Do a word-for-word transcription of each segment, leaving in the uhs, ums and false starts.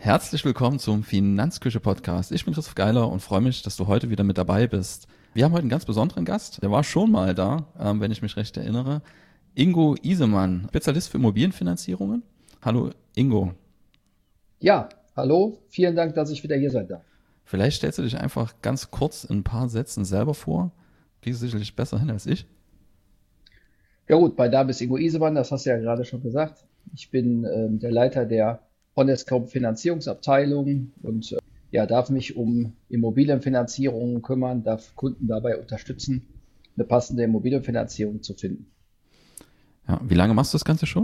Herzlich willkommen zum Finanzküche-Podcast. Ich bin Christoph Geiler und freue mich, dass du heute wieder mit dabei bist. Wir haben heute einen ganz besonderen Gast, der war schon mal da, ähm, wenn ich mich recht erinnere. Ingo Isemann, Spezialist für Immobilienfinanzierungen. Hallo Ingo. Ja, hallo, vielen Dank, dass ich wieder hier sein darf. Vielleicht stellst du dich einfach ganz kurz in ein paar Sätzen selber vor. Kriegst du sicherlich besser hin als ich. Ja gut, mein Name ist Ingo Isemann, das hast du ja gerade schon gesagt. Ich bin ähm, der Leiter der Honest-Coop Finanzierungsabteilung und äh, ja, darf mich um Immobilienfinanzierungen kümmern, darf Kunden dabei unterstützen, eine passende Immobilienfinanzierung zu finden. Ja, wie lange machst du das Ganze schon?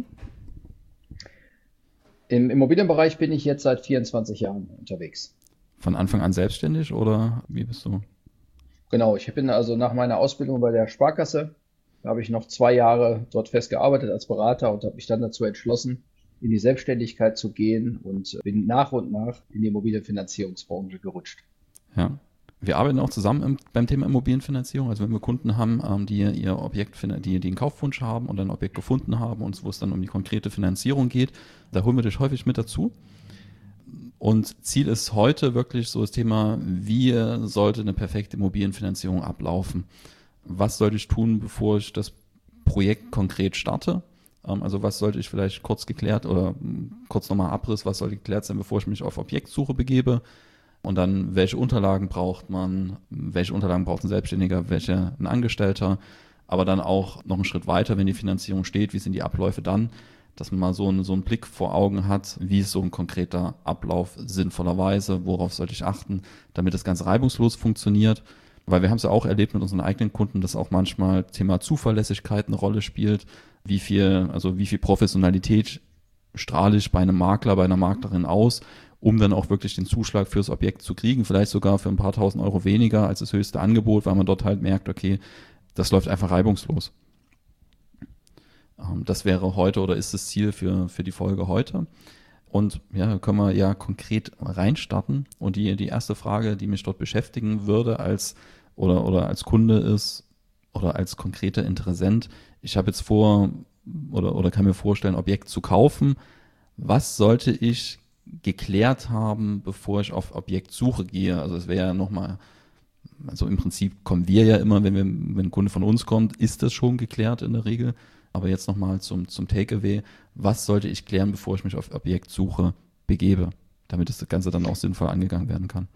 Im Immobilienbereich bin ich jetzt seit vierundzwanzig Jahren unterwegs. Von Anfang an selbstständig oder wie bist du? Genau, ich bin also nach meiner Ausbildung bei der Sparkasse, da habe ich noch zwei Jahre dort fest gearbeitet als Berater und habe mich dann dazu entschlossen, in die Selbstständigkeit zu gehen und bin nach und nach in die Immobilienfinanzierungsbranche gerutscht. Ja. Wir arbeiten auch zusammen im, beim Thema Immobilienfinanzierung. Also wenn wir Kunden haben, ähm, die ihr Objekt, die, die einen Kaufwunsch haben und ein Objekt gefunden haben und wo es dann um die konkrete Finanzierung geht, da holen wir dich häufig mit dazu. Und Ziel ist heute wirklich so das Thema, wie sollte eine perfekte Immobilienfinanzierung ablaufen? Was sollte ich tun, bevor ich das Projekt konkret starte? Also was sollte ich vielleicht kurz geklärt oder kurz nochmal Abriss, was sollte geklärt sein, bevor ich mich auf Objektsuche begebe? Und dann, welche Unterlagen braucht man, welche Unterlagen braucht ein Selbstständiger, welche ein Angestellter, aber dann auch noch einen Schritt weiter, wenn die Finanzierung steht, wie sind die Abläufe dann, dass man mal so einen, so einen Blick vor Augen hat, wie ist so ein konkreter Ablauf sinnvollerweise, worauf sollte ich achten, damit das Ganze reibungslos funktioniert. Weil wir haben es ja auch erlebt mit unseren eigenen Kunden, dass auch manchmal Thema Zuverlässigkeit eine Rolle spielt, wie viel, also wie viel Professionalität strahle ich bei einem Makler, bei einer Maklerin aus, um dann auch wirklich den Zuschlag fürs Objekt zu kriegen, vielleicht sogar für ein paar tausend Euro weniger als das höchste Angebot, weil man dort halt merkt, okay, das läuft einfach reibungslos. Das wäre heute oder ist das Ziel für, für die Folge heute. Und ja, können wir ja konkret reinstarten. Und die, die erste Frage, die mich dort beschäftigen würde als oder, oder als Kunde ist oder als konkreter Interessent, ich habe jetzt vor oder, oder kann mir vorstellen, ein Objekt zu kaufen. Was sollte ich geklärt haben, bevor ich auf Objektsuche gehe? Also es wäre ja nochmal, also im Prinzip kommen wir ja immer, wenn wir, wenn ein Kunde von uns kommt, ist das schon geklärt in der Regel. Aber jetzt nochmal zum, zum Takeaway. Was sollte ich klären, bevor ich mich auf Objektsuche begebe, damit das Ganze dann auch sinnvoll angegangen werden kann?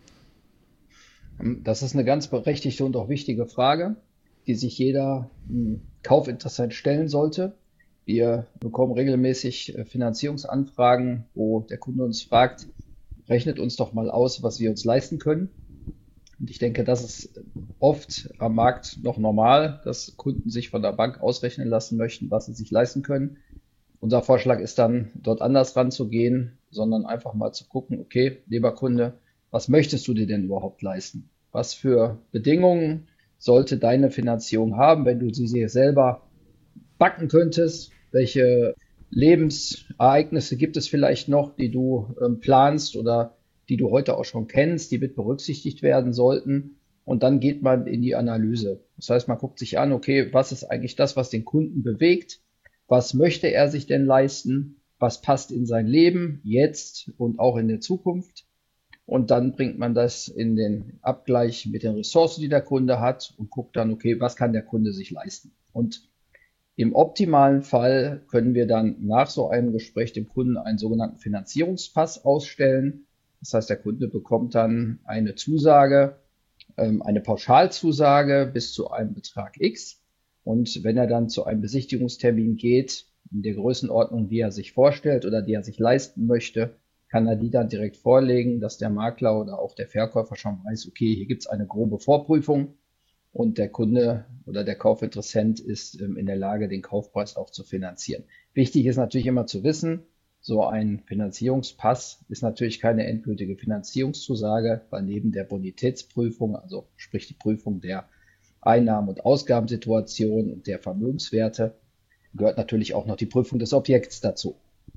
Das ist eine ganz berechtigte und auch wichtige Frage, die sich jeder Kaufinteressent stellen sollte. Wir bekommen regelmäßig Finanzierungsanfragen, wo der Kunde uns fragt, rechnet uns doch mal aus, was wir uns leisten können. Und ich denke, das ist oft am Markt noch normal, dass Kunden sich von der Bank ausrechnen lassen möchten, was sie sich leisten können. Unser Vorschlag ist dann, dort anders ranzugehen, sondern einfach mal zu gucken, okay, lieber Kunde, was möchtest du dir denn überhaupt leisten? Was für Bedingungen sollte deine Finanzierung haben, wenn du sie dir selber backen könntest? Welche Lebensereignisse gibt es vielleicht noch, die du ähm, planst oder die du heute auch schon kennst, die mit berücksichtigt werden sollten? Und dann geht man in die Analyse. Das heißt, man guckt sich an, okay, was ist eigentlich das, was den Kunden bewegt? Was möchte er sich denn leisten? Was passt in sein Leben jetzt und auch in der Zukunft? Und dann bringt man das in den Abgleich mit den Ressourcen, die der Kunde hat und guckt dann, okay, was kann der Kunde sich leisten? Und im optimalen Fall können wir dann nach so einem Gespräch dem Kunden einen sogenannten Finanzierungspass ausstellen. Das heißt, der Kunde bekommt dann eine Zusage, eine Pauschalzusage bis zu einem Betrag X. Und wenn er dann zu einem Besichtigungstermin geht, in der Größenordnung, die er sich vorstellt oder die er sich leisten möchte, kann er die dann direkt vorlegen, dass der Makler oder auch der Verkäufer schon weiß, okay, hier gibt es eine grobe Vorprüfung und der Kunde oder der Kaufinteressent ist in der Lage, den Kaufpreis auch zu finanzieren. Wichtig ist natürlich immer zu wissen, so ein Finanzierungspass ist natürlich keine endgültige Finanzierungszusage, weil neben der Bonitätsprüfung, also sprich die Prüfung der Einnahmen- und Ausgabensituation und der Vermögenswerte, gehört natürlich auch noch die Prüfung des Objekts dazu.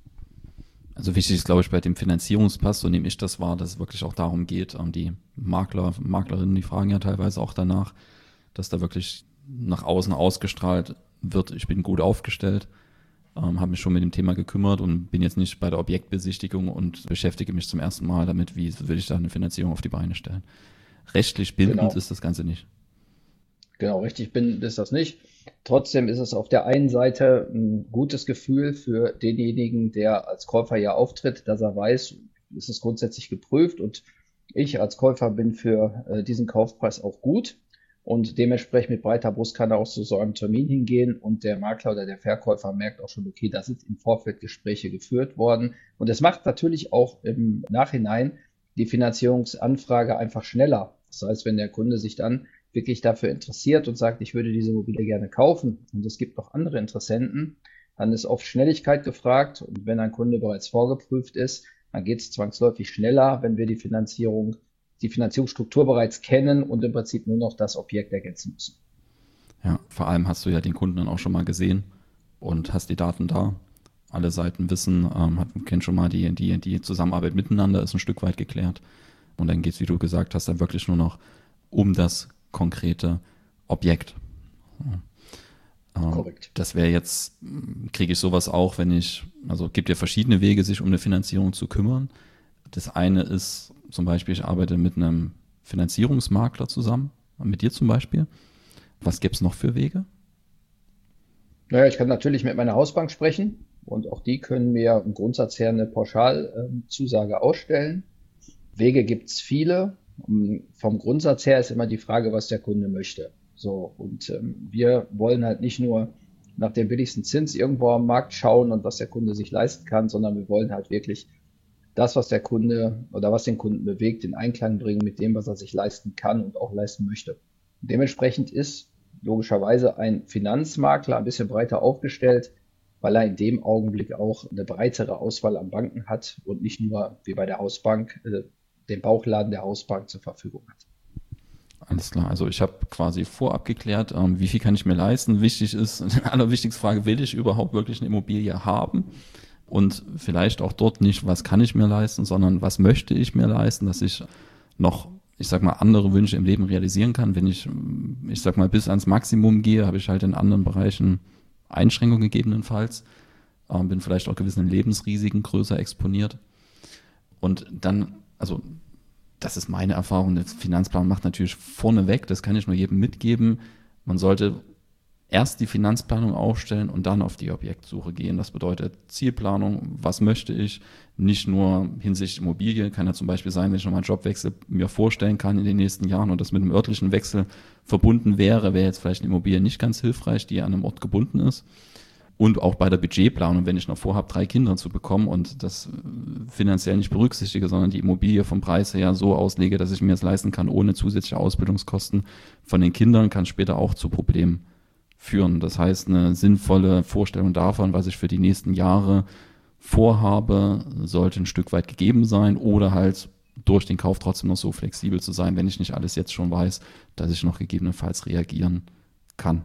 Also wichtig ist, glaube ich, bei dem Finanzierungspass, so nehme ich das wahr, dass es wirklich auch darum geht, die Makler, Maklerinnen, die fragen ja teilweise auch danach, dass da wirklich nach außen ausgestrahlt wird, ich bin gut aufgestellt. ähm, habe mich schon mit dem Thema gekümmert und bin jetzt nicht bei der Objektbesichtigung und beschäftige mich zum ersten Mal damit, wie will ich da eine Finanzierung auf die Beine stellen. Rechtlich bindend Genau. ist das Ganze nicht. Genau, richtig bin ist das nicht. Trotzdem ist es auf der einen Seite ein gutes Gefühl für denjenigen, der als Käufer ja auftritt, dass er weiß, es ist grundsätzlich geprüft und ich als Käufer bin für äh, diesen Kaufpreis auch gut und dementsprechend mit breiter Brust kann er auch zu so einem Termin hingehen und der Makler oder der Verkäufer merkt auch schon, okay, da sind im Vorfeld Gespräche geführt worden und es macht natürlich auch im Nachhinein die Finanzierungsanfrage einfach schneller. Das heißt, wenn der Kunde sich dann wirklich dafür interessiert und sagt, ich würde diese Immobilie gerne kaufen und es gibt noch andere Interessenten, dann ist oft Schnelligkeit gefragt und wenn ein Kunde bereits vorgeprüft ist, dann geht es zwangsläufig schneller, wenn wir die Finanzierung, die Finanzierungsstruktur bereits kennen und im Prinzip nur noch das Objekt ergänzen müssen. Ja, vor allem hast du ja den Kunden dann auch schon mal gesehen und hast die Daten da. Alle Seiten wissen, ähm, hat, kennen schon mal die, die, die Zusammenarbeit miteinander, ist ein Stück weit geklärt. Und dann geht es, wie du gesagt hast, dann wirklich nur noch um das konkrete Objekt. Ja. Korrekt. Das wäre jetzt, kriege ich sowas auch, wenn ich, also es gibt ja verschiedene Wege, sich um eine Finanzierung zu kümmern. Das eine ist zum Beispiel, ich arbeite mit einem Finanzierungsmakler zusammen, mit dir zum Beispiel. Was gäbe es noch für Wege? Naja, ich kann natürlich mit meiner Hausbank sprechen und auch die können mir im Grundsatz her eine Pauschalzusage ausstellen. Wege gibt es viele. Vom Grundsatz her ist immer die Frage, was der Kunde möchte. So, und ähm, wir wollen halt nicht nur nach dem billigsten Zins irgendwo am Markt schauen und was der Kunde sich leisten kann, sondern wir wollen halt wirklich das, was der Kunde oder was den Kunden bewegt, in Einklang bringen mit dem, was er sich leisten kann und auch leisten möchte. Dementsprechend ist logischerweise ein Finanzmakler ein bisschen breiter aufgestellt, weil er in dem Augenblick auch eine breitere Auswahl an Banken hat und nicht nur wie bei der Hausbank äh, den Bauchladen der Hausbank zur Verfügung hat. Alles klar, also ich habe quasi vorab geklärt, ähm, wie viel kann ich mir leisten. Wichtig ist, die allerwichtigste Frage, will ich überhaupt wirklich eine Immobilie haben? Und vielleicht auch dort nicht, was kann ich mir leisten, sondern was möchte ich mir leisten, dass ich noch, ich sag mal, andere Wünsche im Leben realisieren kann. Wenn ich, ich sag mal, bis ans Maximum gehe, habe ich halt in anderen Bereichen Einschränkungen gegebenenfalls, ähm, bin vielleicht auch gewissen Lebensrisiken größer exponiert. Und dann, also das ist meine Erfahrung, der Finanzplan macht natürlich vorneweg, das kann ich nur jedem mitgeben, man sollte erst die Finanzplanung aufstellen und dann auf die Objektsuche gehen. Das bedeutet Zielplanung, was möchte ich, nicht nur hinsichtlich Immobilie, kann ja zum Beispiel sein, wenn ich nochmal einen Jobwechsel mir vorstellen kann in den nächsten Jahren und das mit einem örtlichen Wechsel verbunden wäre, wäre jetzt vielleicht eine Immobilie nicht ganz hilfreich, die an einem Ort gebunden ist. Und auch bei der Budgetplanung, wenn ich noch vorhabe, drei Kinder zu bekommen und das finanziell nicht berücksichtige, sondern die Immobilie vom Preis her so auslege, dass ich mir es leisten kann, ohne zusätzliche Ausbildungskosten von den Kindern, kann später auch zu Problemen führen. Das heißt, eine sinnvolle Vorstellung davon, was ich für die nächsten Jahre vorhabe, sollte ein Stück weit gegeben sein oder halt durch den Kauf trotzdem noch so flexibel zu sein, wenn ich nicht alles jetzt schon weiß, dass ich noch gegebenenfalls reagieren kann.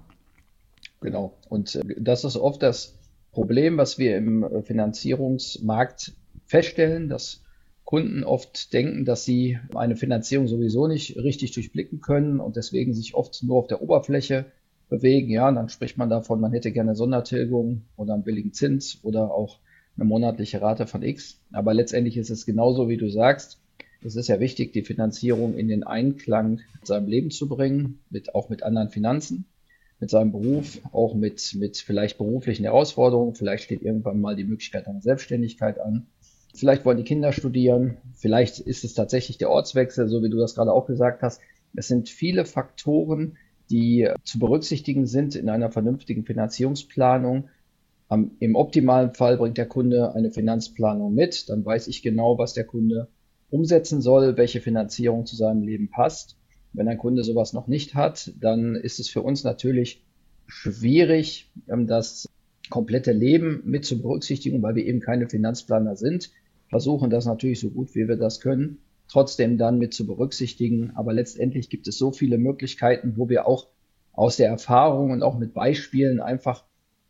Genau. Und das ist oft das Problem, was wir im Finanzierungsmarkt feststellen, dass Kunden oft denken, dass sie eine Finanzierung sowieso nicht richtig durchblicken können und deswegen sich oft nur auf der Oberfläche bewegen. Ja, und dann spricht man davon, man hätte gerne Sondertilgung oder einen billigen Zins oder auch eine monatliche Rate von X. Aber letztendlich ist es genauso, wie du sagst. Es ist ja wichtig, die Finanzierung in den Einklang mit seinem Leben zu bringen, mit, auch mit anderen Finanzen, mit seinem Beruf, auch mit, mit vielleicht beruflichen Herausforderungen. Vielleicht steht irgendwann mal die Möglichkeit einer Selbstständigkeit an. Vielleicht wollen die Kinder studieren. Vielleicht ist es tatsächlich der Ortswechsel, so wie du das gerade auch gesagt hast. Es sind viele Faktoren, die zu berücksichtigen sind in einer vernünftigen Finanzierungsplanung. Am, Im optimalen Fall bringt der Kunde eine Finanzplanung mit. Dann weiß ich genau, was der Kunde umsetzen soll, welche Finanzierung zu seinem Leben passt. Wenn ein Kunde sowas noch nicht hat, dann ist es für uns natürlich schwierig, das komplette Leben mit zu berücksichtigen, weil wir eben keine Finanzplaner sind. Versuchen das natürlich so gut, wie wir das können, trotzdem dann mit zu berücksichtigen. Aber letztendlich gibt es so viele Möglichkeiten, wo wir auch aus der Erfahrung und auch mit Beispielen einfach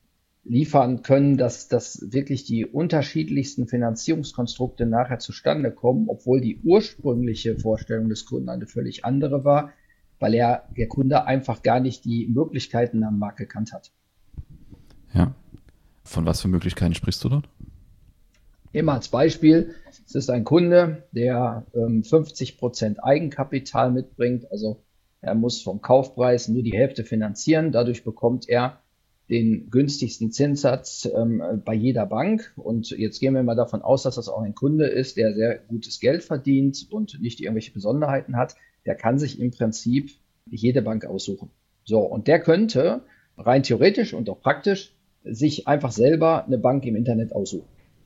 liefern können, dass, dass wirklich die unterschiedlichsten Finanzierungskonstrukte nachher zustande kommen, obwohl die ursprüngliche Vorstellung des Kunden eine völlig andere war, weil er, der Kunde einfach gar nicht die Möglichkeiten am Markt gekannt hat. Ja, Von was für Möglichkeiten sprichst du dort? Immer als Beispiel, es ist ein Kunde, der ähm, fünfzig Prozent Eigenkapital mitbringt, also er muss vom Kaufpreis nur die Hälfte finanzieren, dadurch bekommt er den günstigsten Zinssatz ähm, bei jeder Bank. Und jetzt gehen wir mal davon aus, dass das auch ein Kunde ist, der sehr gutes Geld verdient und nicht irgendwelche Besonderheiten hat. Der kann sich im Prinzip jede Bank aussuchen. So, und der könnte rein theoretisch und auch praktisch sich einfach selber eine Bank im Internet aussuchen.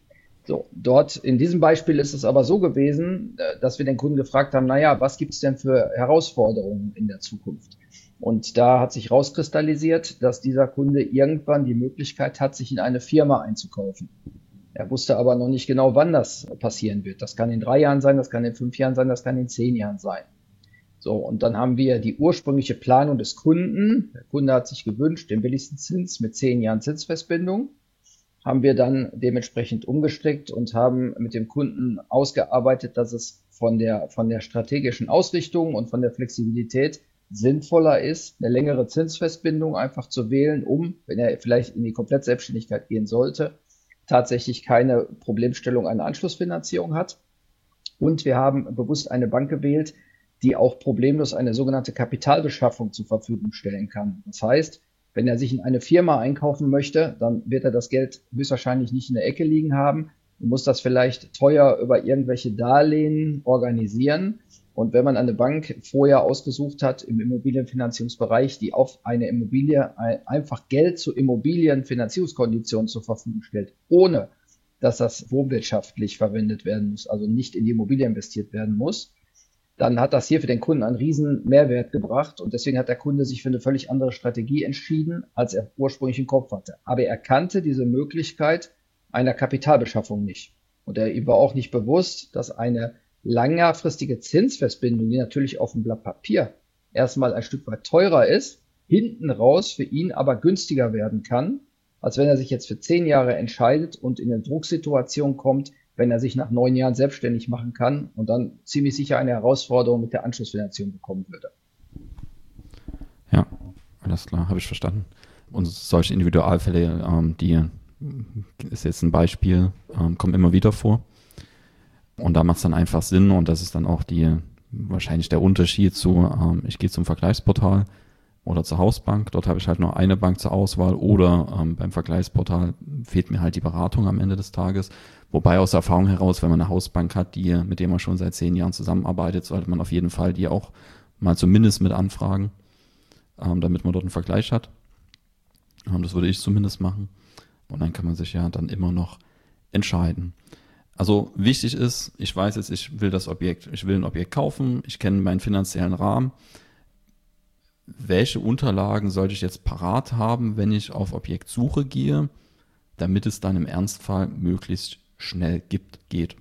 So, dort in diesem Beispiel ist es aber so gewesen, dass wir den Kunden gefragt haben, naja, was gibt es denn für Herausforderungen in der Zukunft? Und da hat sich rauskristallisiert, dass dieser Kunde irgendwann die Möglichkeit hat, sich in eine Firma einzukaufen. Er wusste aber noch nicht genau, wann das passieren wird. Das kann in drei Jahren sein, das kann in fünf Jahren sein, das kann in zehn Jahren sein. So, und dann haben wir die ursprüngliche Planung des Kunden. Der Kunde hat sich gewünscht, den billigsten Zins mit zehn Jahren Zinsfestbindung. Haben wir dann dementsprechend umgestrickt und haben mit dem Kunden ausgearbeitet, dass es von der, von der strategischen Ausrichtung und von der Flexibilität sinnvoller ist, eine längere Zinsfestbindung einfach zu wählen, um, wenn er vielleicht in die Komplettselbstständigkeit gehen sollte, tatsächlich keine Problemstellung einer Anschlussfinanzierung hat. Und wir haben bewusst eine Bank gewählt, die auch problemlos eine sogenannte Kapitalbeschaffung zur Verfügung stellen kann. Das heißt, wenn er sich in eine Firma einkaufen möchte, dann wird er das Geld höchstwahrscheinlich nicht in der Ecke liegen haben und muss das vielleicht teuer über irgendwelche Darlehen organisieren. Und wenn man eine Bank vorher ausgesucht hat im Immobilienfinanzierungsbereich, die auf eine Immobilie einfach Geld zu Immobilienfinanzierungskonditionen zur Verfügung stellt, ohne dass das wohnwirtschaftlich verwendet werden muss, also nicht in die Immobilie investiert werden muss, dann hat das hier für den Kunden einen riesen Mehrwert gebracht und deswegen hat der Kunde sich für eine völlig andere Strategie entschieden, als er ursprünglich im Kopf hatte. Aber er kannte diese Möglichkeit einer Kapitalbeschaffung nicht. Und er, ihm war auch nicht bewusst, dass eine längerfristige Zinsfestbindung, die natürlich auf dem Blatt Papier erstmal ein Stück weit teurer ist, hinten raus für ihn aber günstiger werden kann, als wenn er sich jetzt für zehn Jahre entscheidet und in eine Drucksituation kommt, wenn er sich nach neun Jahren selbstständig machen kann und dann ziemlich sicher eine Herausforderung mit der Anschlussfinanzierung bekommen würde. Ja, alles klar, habe ich verstanden. Und solche Individualfälle, ähm, die ist jetzt ein Beispiel, ähm, kommen immer wieder vor. Und da macht es dann einfach Sinn und das ist dann auch die wahrscheinlich der Unterschied zu, ähm, ich gehe zum Vergleichsportal oder zur Hausbank, dort habe ich halt nur eine Bank zur Auswahl oder ähm, beim Vergleichsportal fehlt mir halt die Beratung am Ende des Tages. Wobei aus Erfahrung heraus, wenn man eine Hausbank hat, die mit der man schon seit zehn Jahren zusammenarbeitet, sollte man auf jeden Fall die auch mal zumindest mit anfragen, ähm, damit man dort einen Vergleich hat. Ähm, das würde ich zumindest machen. Und dann kann man sich ja dann immer noch entscheiden. Also wichtig ist, ich weiß jetzt, ich will das Objekt, ich will ein Objekt kaufen, ich kenne meinen finanziellen Rahmen. Welche Unterlagen sollte ich jetzt parat haben, wenn ich auf Objektsuche gehe, damit es dann im Ernstfall möglichst schnell gibt, geht?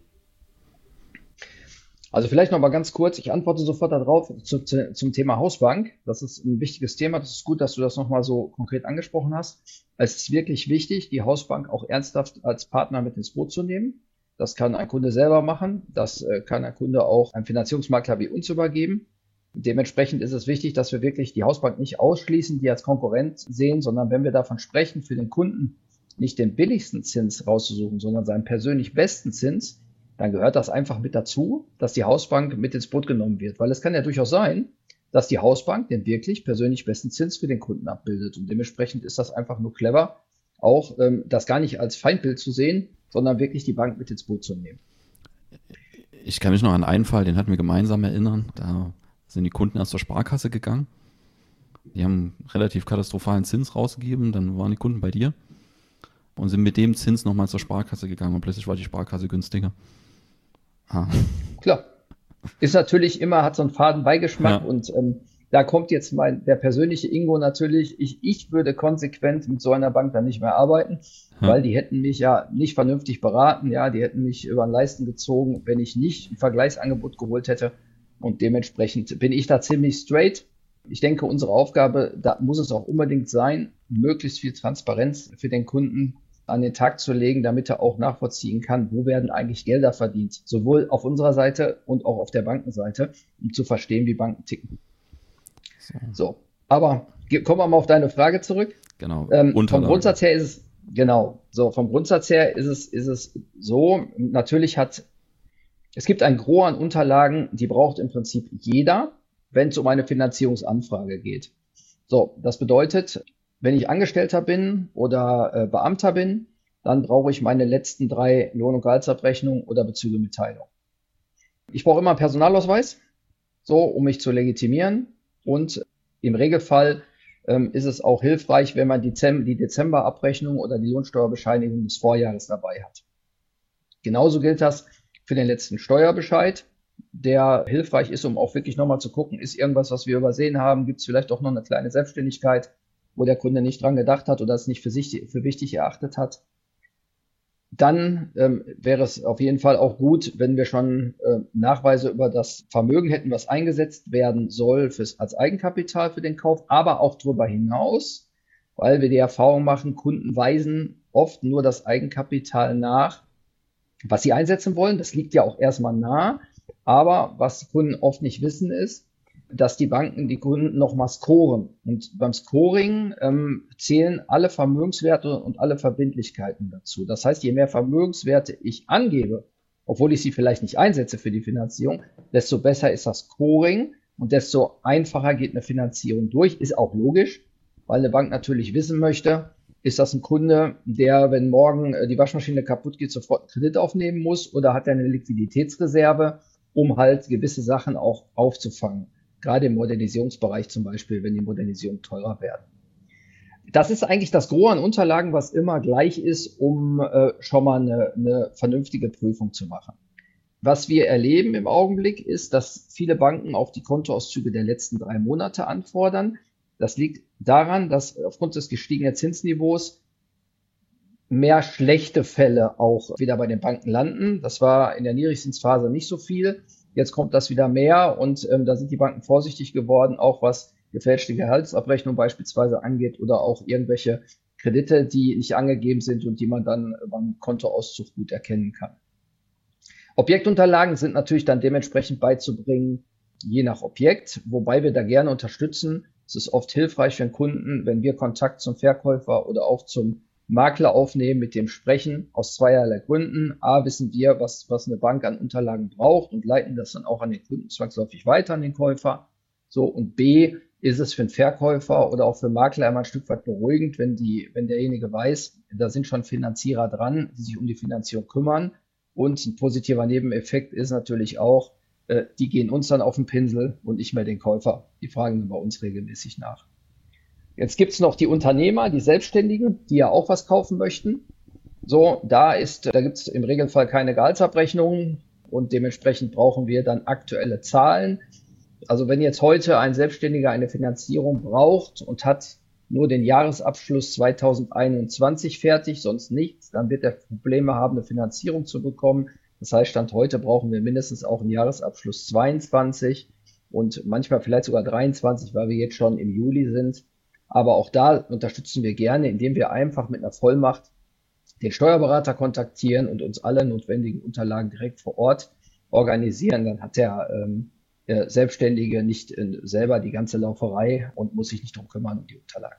Also vielleicht noch mal ganz kurz, ich antworte sofort darauf zu, zu, zum Thema Hausbank. Das ist ein wichtiges Thema, das ist gut, dass du das noch mal so konkret angesprochen hast. Es ist wirklich wichtig, die Hausbank auch ernsthaft als Partner mit ins Boot zu nehmen. Das kann ein Kunde selber machen, das kann ein Kunde auch einem Finanzierungsmakler wie uns übergeben. Dementsprechend ist es wichtig, dass wir wirklich die Hausbank nicht ausschließen, die als Konkurrent sehen, sondern wenn wir davon sprechen, für den Kunden nicht den billigsten Zins rauszusuchen, sondern seinen persönlich besten Zins, dann gehört das einfach mit dazu, dass die Hausbank mit ins Boot genommen wird. Weil es kann ja durchaus sein, dass die Hausbank den wirklich persönlich besten Zins für den Kunden abbildet. Und dementsprechend ist das einfach nur clever, auch ähm, das gar nicht als Feindbild zu sehen, sondern wirklich die Bank mit ins Boot zu nehmen. Ich kann mich noch an einen Fall, den hatten wir gemeinsam erinnern, da sind die Kunden erst zur Sparkasse gegangen. Die haben einen relativ katastrophalen Zins rausgegeben, dann waren die Kunden bei dir und sind mit dem Zins nochmal zur Sparkasse gegangen und plötzlich war die Sparkasse günstiger. Ah. Klar. Ist natürlich immer, hat so einen faden Beigeschmack Ja. und ähm, da kommt jetzt mein, der persönliche Ingo natürlich, ich, ich würde konsequent mit so einer Bank dann nicht mehr arbeiten, Ja. weil die hätten mich ja nicht vernünftig beraten, ja, die hätten mich über den Leisten gezogen, wenn ich nicht ein Vergleichsangebot geholt hätte. Und dementsprechend bin ich da ziemlich straight. Ich denke, unsere Aufgabe, da muss es auch unbedingt sein, möglichst viel Transparenz für den Kunden an den Tag zu legen, damit er auch nachvollziehen kann, wo werden eigentlich Gelder verdient, sowohl auf unserer Seite und auch auf der Bankenseite, um zu verstehen, wie Banken ticken. So. So, aber ge- kommen wir mal auf deine Frage zurück. Genau. Ähm, vom Unterlagen. Grundsatz her ist es, Genau. So, vom Grundsatz her ist es, ist es so, natürlich hat, es gibt ein Gros an Unterlagen, die braucht im Prinzip jeder, wenn es um eine Finanzierungsanfrage geht. So, das bedeutet, wenn ich Angestellter bin oder äh, Beamter bin, dann brauche ich meine letzten drei Lohn- und Gehaltsabrechnungen oder Bezügemitteilung. Ich brauche immer einen Personalausweis, so, um mich zu legitimieren. Und im Regelfall ähm, ist es auch hilfreich, wenn man die, Dezem- die Dezemberabrechnung oder die Lohnsteuerbescheinigung des Vorjahres dabei hat. Genauso gilt das für den letzten Steuerbescheid, der hilfreich ist, um auch wirklich nochmal zu gucken, ist irgendwas, was wir übersehen haben, gibt es vielleicht auch noch eine kleine Selbstständigkeit, wo der Kunde nicht dran gedacht hat oder es nicht für sich für wichtig erachtet hat. Dann ähm, wäre es auf jeden Fall auch gut, wenn wir schon äh, Nachweise über das Vermögen hätten, was eingesetzt werden soll fürs, als Eigenkapital für den Kauf, aber auch darüber hinaus, weil wir die Erfahrung machen, Kunden weisen oft nur das Eigenkapital nach, was sie einsetzen wollen. Das liegt ja auch erstmal nah, aber was die Kunden oft nicht wissen ist, dass die Banken die Kunden nochmal scoren. Und beim Scoring ähm, zählen alle Vermögenswerte und alle Verbindlichkeiten dazu. Das heißt, je mehr Vermögenswerte ich angebe, obwohl ich sie vielleicht nicht einsetze für die Finanzierung, desto besser ist das Scoring und desto einfacher geht eine Finanzierung durch. Ist auch logisch, weil eine Bank natürlich wissen möchte, ist das ein Kunde, der, wenn morgen die Waschmaschine kaputt geht, sofort einen Kredit aufnehmen muss, oder hat er eine Liquiditätsreserve, um halt gewisse Sachen auch aufzufangen? Gerade im Modernisierungsbereich zum Beispiel, wenn die Modernisierungen teurer werden. Das ist eigentlich das Gros an Unterlagen, was immer gleich ist, um äh, schon mal eine, eine vernünftige Prüfung zu machen. Was wir erleben im Augenblick ist, dass viele Banken auch die Kontoauszüge der letzten drei Monate anfordern. Das liegt daran, dass aufgrund des gestiegenen Zinsniveaus mehr schlechte Fälle auch wieder bei den Banken landen. Das war in der Niedrigzinsphase nicht so viel. Jetzt kommt das wieder mehr und ähm, da sind die Banken vorsichtig geworden, auch was gefälschte Gehaltsabrechnung beispielsweise angeht oder auch irgendwelche Kredite, die nicht angegeben sind und die man dann beim Kontoauszug gut erkennen kann. Objektunterlagen sind natürlich dann dementsprechend beizubringen, je nach Objekt, wobei wir da gerne unterstützen. Es ist oft hilfreich für den Kunden, wenn wir Kontakt zum Verkäufer oder auch zum Makler aufnehmen, mit dem sprechen, aus zweierlei Gründen. A, wissen wir, was, was eine Bank an Unterlagen braucht und leiten das dann auch an den Kunden zwangsläufig weiter, an den Käufer. So, und B, ist es für den Verkäufer oder auch für den Makler immer ein Stück weit beruhigend, wenn die, wenn derjenige weiß, da sind schon Finanzierer dran, die sich um die Finanzierung kümmern. Und ein positiver Nebeneffekt ist natürlich auch, äh, die gehen uns dann auf den Pinsel und nicht mehr den Käufer. Die fragen dann bei uns regelmäßig nach. Jetzt gibt's noch die Unternehmer, die Selbstständigen, die ja auch was kaufen möchten. So, da ist, da gibt's im Regelfall keine Gehaltsabrechnungen und dementsprechend brauchen wir dann aktuelle Zahlen. Also wenn jetzt heute ein Selbstständiger eine Finanzierung braucht und hat nur den Jahresabschluss zweitausendeinundzwanzig fertig, sonst nichts, dann wird er Probleme haben, eine Finanzierung zu bekommen. Das heißt, Stand heute brauchen wir mindestens auch einen Jahresabschluss zweiundzwanzig und manchmal vielleicht sogar dreiundzwanzig, weil wir jetzt schon im Juli sind. Aber auch da unterstützen wir gerne, indem wir einfach mit einer Vollmacht den Steuerberater kontaktieren und uns alle notwendigen Unterlagen direkt vor Ort organisieren. Dann hat der, ähm, der Selbstständige nicht äh, selber die ganze Lauferei und muss sich nicht drum kümmern um die Unterlagen.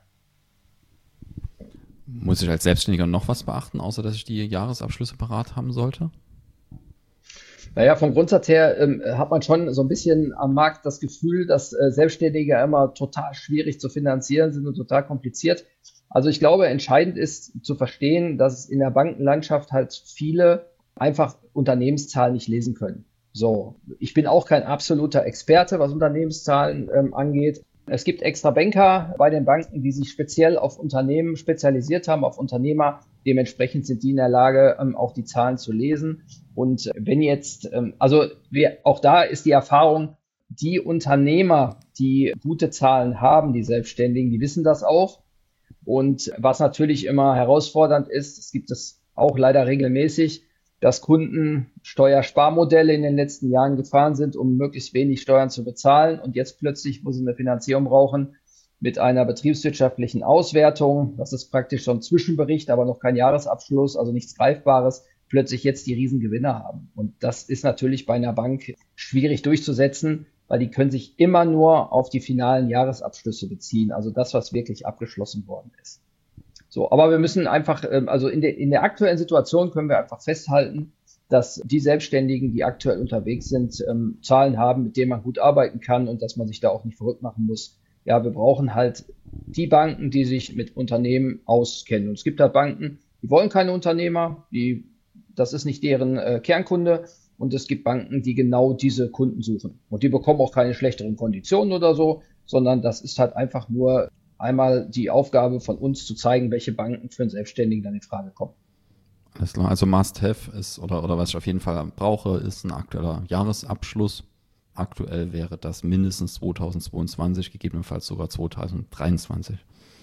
Muss ich als Selbstständiger noch was beachten, außer dass ich die Jahresabschlüsse parat haben sollte? Naja, vom Grundsatz her ähm, hat man schon so ein bisschen am Markt das Gefühl, dass äh, Selbstständige immer total schwierig zu finanzieren sind und total kompliziert. Also ich glaube, entscheidend ist zu verstehen, dass es in der Bankenlandschaft halt viele einfach Unternehmenszahlen nicht lesen können. So, ich bin auch kein absoluter Experte, was Unternehmenszahlen ähm, angeht. Es gibt extra Banker bei den Banken, die sich speziell auf Unternehmen spezialisiert haben, auf Unternehmer. Dementsprechend sind die in der Lage, ähm, auch die Zahlen zu lesen. Und wenn jetzt, ähm, also wir, auch da ist die Erfahrung, die Unternehmer, die gute Zahlen haben, die Selbstständigen, die wissen das auch. Und was natürlich immer herausfordernd ist, es gibt es auch leider regelmäßig, dass Kunden Steuersparmodelle in den letzten Jahren gefahren sind, um möglichst wenig Steuern zu bezahlen. Und jetzt plötzlich, wo sie eine Finanzierung brauchen, mit einer betriebswirtschaftlichen Auswertung, das ist praktisch so ein Zwischenbericht, aber noch kein Jahresabschluss, also nichts Greifbares, plötzlich jetzt die Riesengewinne haben. Und das ist natürlich bei einer Bank schwierig durchzusetzen, weil die können sich immer nur auf die finalen Jahresabschlüsse beziehen, also das, was wirklich abgeschlossen worden ist. So, aber wir müssen einfach, ähm, also in der, in der aktuellen Situation können wir einfach festhalten, dass die Selbstständigen, die aktuell unterwegs sind, ähm, Zahlen haben, mit denen man gut arbeiten kann und dass man sich da auch nicht verrückt machen muss. Ja, wir brauchen halt die Banken, die sich mit Unternehmen auskennen. Und es gibt halt Banken, die wollen keine Unternehmer, die, das ist nicht deren äh, Kernkunde. Und es gibt Banken, die genau diese Kunden suchen. Und die bekommen auch keine schlechteren Konditionen oder so, sondern das ist halt einfach nur einmal die Aufgabe von uns zu zeigen, welche Banken für einen Selbstständigen dann in Frage kommen. Alles klar. Also Must-Have ist, oder, oder was ich auf jeden Fall brauche, ist ein aktueller Jahresabschluss. Aktuell wäre das mindestens zweitausendzweiundzwanzig, gegebenenfalls sogar zweitausenddreiundzwanzig.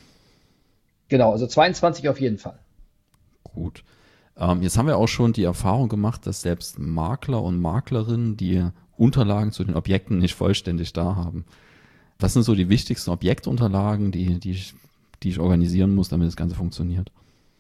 Genau, also zweiundzwanzig auf jeden Fall. Gut. Ähm, jetzt haben wir auch schon die Erfahrung gemacht, dass selbst Makler und Maklerinnen die Unterlagen zu den Objekten nicht vollständig da haben. Was sind so die wichtigsten Objektunterlagen, die, die, ich, die ich organisieren muss, damit das Ganze funktioniert?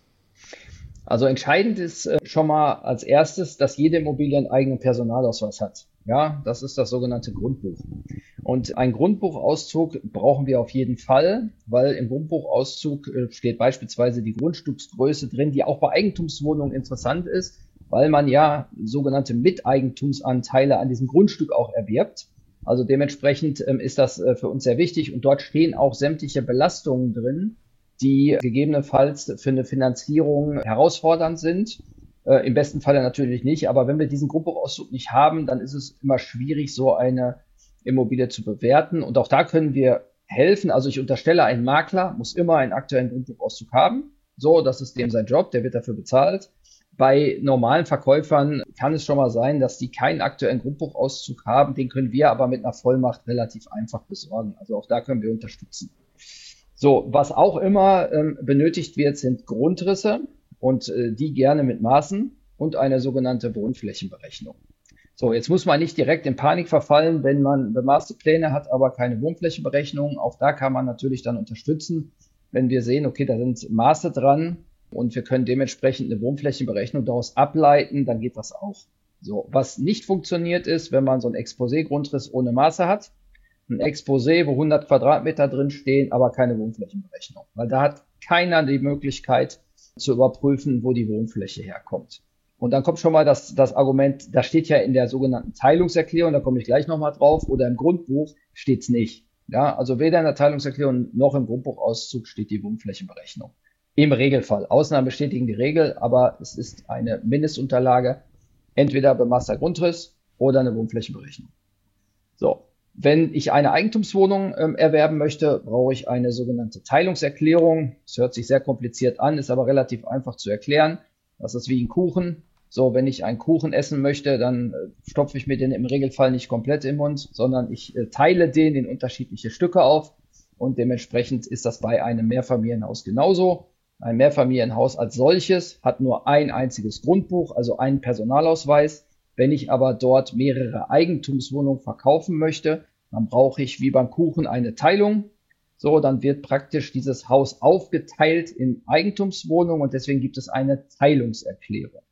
Also entscheidend ist äh, schon mal als erstes, dass jede Immobilie einen eigenen Personalausweis hat. Ja, das ist das sogenannte Grundbuch. Und einen Grundbuchauszug brauchen wir auf jeden Fall, weil im Grundbuchauszug äh, steht beispielsweise die Grundstücksgröße drin, die auch bei Eigentumswohnungen interessant ist, weil man ja sogenannte Miteigentumsanteile an diesem Grundstück auch erwirbt. Also dementsprechend ähm, ist das äh, für uns sehr wichtig und dort stehen auch sämtliche Belastungen drin, die gegebenenfalls für eine Finanzierung herausfordernd sind. Äh, im besten Falle natürlich nicht, aber wenn wir diesen Grundbuchauszug nicht haben, dann ist es immer schwierig, so eine Immobilie zu bewerten. Und auch da können wir helfen. Also ich unterstelle, ein Makler muss immer einen aktuellen Grundbuchauszug haben. So, das ist dem sein Job, der wird dafür bezahlt. Bei normalen Verkäufern kann es schon mal sein, dass die keinen aktuellen Grundbuchauszug haben. Den können wir aber mit einer Vollmacht relativ einfach besorgen. Also auch da können wir unterstützen. So, was auch immer ähm, benötigt wird, sind Grundrisse und äh, die gerne mit Maßen und eine sogenannte Wohnflächenberechnung. So, jetzt muss man nicht direkt in Panik verfallen, wenn man bemaßte Pläne hat, aber keine Wohnflächenberechnung. Auch da kann man natürlich dann unterstützen, wenn wir sehen, okay, da sind Maße dran und wir können dementsprechend eine Wohnflächenberechnung daraus ableiten, dann geht das auch. So, was nicht funktioniert ist, wenn man so ein Exposé-Grundriss ohne Maße hat. Ein Exposé, wo hundert Quadratmeter drin stehen, aber keine Wohnflächenberechnung. Weil da hat keiner die Möglichkeit zu überprüfen, wo die Wohnfläche herkommt. Und dann kommt schon mal das, das Argument, da steht ja in der sogenannten Teilungserklärung, da komme ich gleich nochmal drauf, oder im Grundbuch steht's nicht. Ja, also weder in der Teilungserklärung noch im Grundbuchauszug steht die Wohnflächenberechnung. Im Regelfall. Ausnahmen bestätigen die Regel, aber es ist eine Mindestunterlage, entweder bemaßter Grundriss oder eine Wohnflächenberechnung. So. Wenn ich eine Eigentumswohnung ähm, erwerben möchte, brauche ich eine sogenannte Teilungserklärung. Das hört sich sehr kompliziert an, ist aber relativ einfach zu erklären. Das ist wie ein Kuchen. So, wenn ich einen Kuchen essen möchte, dann äh, stopfe ich mir den im Regelfall nicht komplett im Mund, sondern ich äh, teile den in unterschiedliche Stücke auf. Und dementsprechend ist das bei einem Mehrfamilienhaus genauso. Ein Mehrfamilienhaus als solches hat nur ein einziges Grundbuch, also einen Personalausweis. Wenn ich aber dort mehrere Eigentumswohnungen verkaufen möchte, dann brauche ich wie beim Kuchen eine Teilung. So, dann wird praktisch dieses Haus aufgeteilt in Eigentumswohnungen und deswegen gibt es eine Teilungserklärung.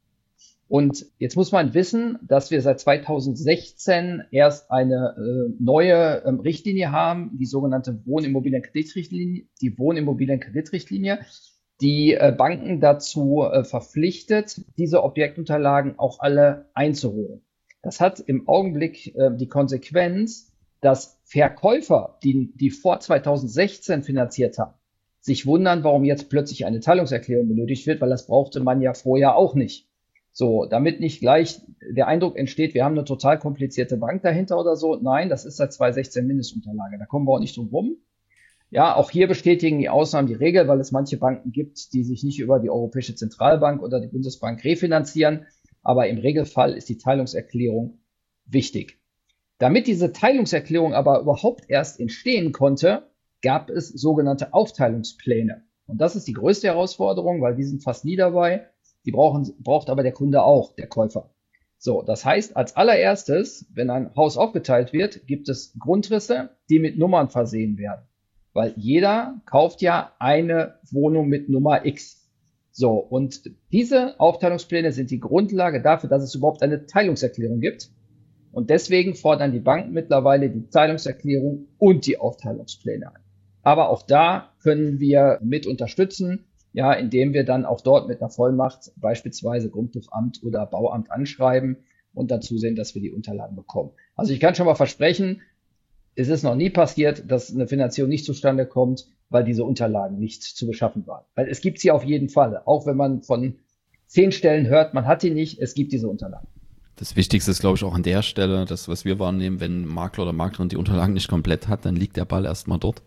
Und jetzt muss man wissen, dass wir seit zweitausendsechzehn erst eine äh, neue ähm, Richtlinie haben, die sogenannte Wohnimmobilienkreditrichtlinie, die Wohnimmobilienkreditrichtlinie, die äh, Banken dazu äh, verpflichtet, diese Objektunterlagen auch alle einzuholen. Das hat im Augenblick äh, die Konsequenz, dass Verkäufer, die, die vor zweitausendsechzehn finanziert haben, sich wundern, warum jetzt plötzlich eine Teilungserklärung benötigt wird, weil das brauchte man ja vorher auch nicht. So, damit nicht gleich der Eindruck entsteht, wir haben eine total komplizierte Bank dahinter oder so. Nein, das ist seit zweitausendsechzehn Mindestunterlage. Da kommen wir auch nicht drum rum. Ja, auch hier bestätigen die Ausnahmen die Regel, weil es manche Banken gibt, die sich nicht über die Europäische Zentralbank oder die Bundesbank refinanzieren. Aber im Regelfall ist die Teilungserklärung wichtig. Damit diese Teilungserklärung aber überhaupt erst entstehen konnte, gab es sogenannte Aufteilungspläne. Und das ist die größte Herausforderung, weil die sind fast nie dabei. Die brauchen, braucht aber der Kunde auch, der Käufer. So, das heißt, als allererstes, wenn ein Haus aufgeteilt wird, gibt es Grundrisse, die mit Nummern versehen werden. Weil jeder kauft ja eine Wohnung mit Nummer X. So, und diese Aufteilungspläne sind die Grundlage dafür, dass es überhaupt eine Teilungserklärung gibt. Und deswegen fordern die Banken mittlerweile die Teilungserklärung und die Aufteilungspläne an. Aber auch da können wir mit unterstützen. ja, indem wir dann auch dort mit einer Vollmacht beispielsweise Grundbuchamt oder Bauamt anschreiben und dann zusehen, dass wir die Unterlagen bekommen. Also ich kann schon mal versprechen, es ist noch nie passiert, dass eine Finanzierung nicht zustande kommt, weil diese Unterlagen nicht zu beschaffen waren. Weil es gibt sie auf jeden Fall, auch wenn man von zehn Stellen hört, man hat die nicht, es gibt diese Unterlagen. Das Wichtigste ist, glaube ich, auch an der Stelle, das, was wir wahrnehmen, wenn Makler oder Maklerin die Unterlagen nicht komplett hat, dann liegt der Ball erstmal dort.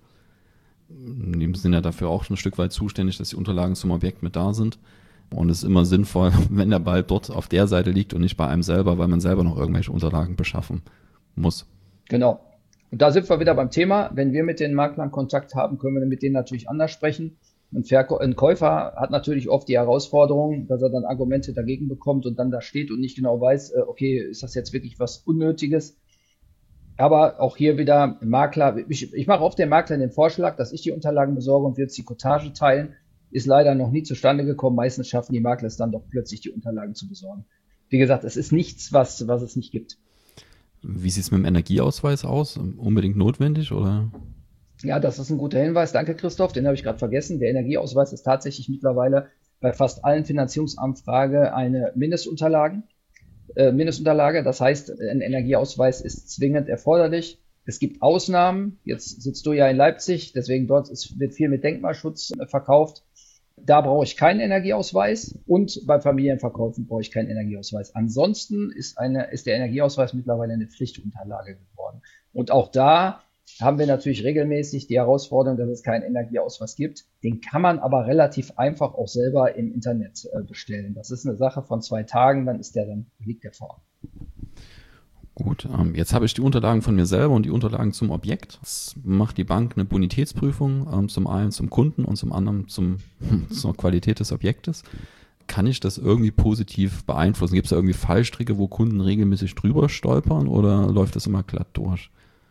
Die sind ja dafür auch ein Stück weit zuständig, dass die Unterlagen zum Objekt mit da sind. Und es ist immer sinnvoll, wenn der Ball dort auf der Seite liegt und nicht bei einem selber, weil man selber noch irgendwelche Unterlagen beschaffen muss. Genau. Und da sind wir wieder beim Thema. Wenn wir mit den Maklern Kontakt haben, können wir mit denen natürlich anders sprechen. Ein, Verkäu- ein Käufer hat natürlich oft die Herausforderung, dass er dann Argumente dagegen bekommt und dann da steht und nicht genau weiß, okay, ist das jetzt wirklich was Unnötiges? Aber auch hier wieder Makler, ich, ich mache oft den Makler den Vorschlag, dass ich die Unterlagen besorge und wir jetzt die Cottage teilen. Ist leider noch nie zustande gekommen. Meistens schaffen die Makler es dann doch plötzlich, die Unterlagen zu besorgen. Wie gesagt, es ist nichts, was, was es nicht gibt. Wie sieht es mit dem Energieausweis aus? Unbedingt notwendig, oder? Ja, das ist ein guter Hinweis. Danke, Christoph. Den habe ich gerade vergessen. Der Energieausweis ist tatsächlich mittlerweile bei fast allen Finanzierungsanfragen eine Mindestunterlage. Äh, Mindestunterlage. Das heißt, ein Energieausweis ist zwingend erforderlich. Es gibt Ausnahmen. Jetzt sitzt du ja in Leipzig, deswegen dort ist, wird viel mit Denkmalschutz äh, verkauft. Da brauche ich keinen Energieausweis und bei Familienverkäufen brauche ich keinen Energieausweis. Ansonsten ist, eine, ist der Energieausweis mittlerweile eine Pflichtunterlage geworden. Und auch da haben wir natürlich regelmäßig die Herausforderung, dass es keinen Energieausweis gibt. Den kann man aber relativ einfach auch selber im Internet äh, bestellen. Das ist eine Sache von zwei Tagen, dann ist der dann liegt der vor. Gut, ähm, jetzt habe ich die Unterlagen von mir selber und die Unterlagen zum Objekt. Jetzt macht die Bank eine Bonitätsprüfung, ähm, zum einen zum Kunden und zum anderen zum, zur Qualität des Objektes. Kann ich das irgendwie positiv beeinflussen? Gibt es da irgendwie Fallstricke, wo Kunden regelmäßig drüber stolpern oder läuft das immer glatt durch?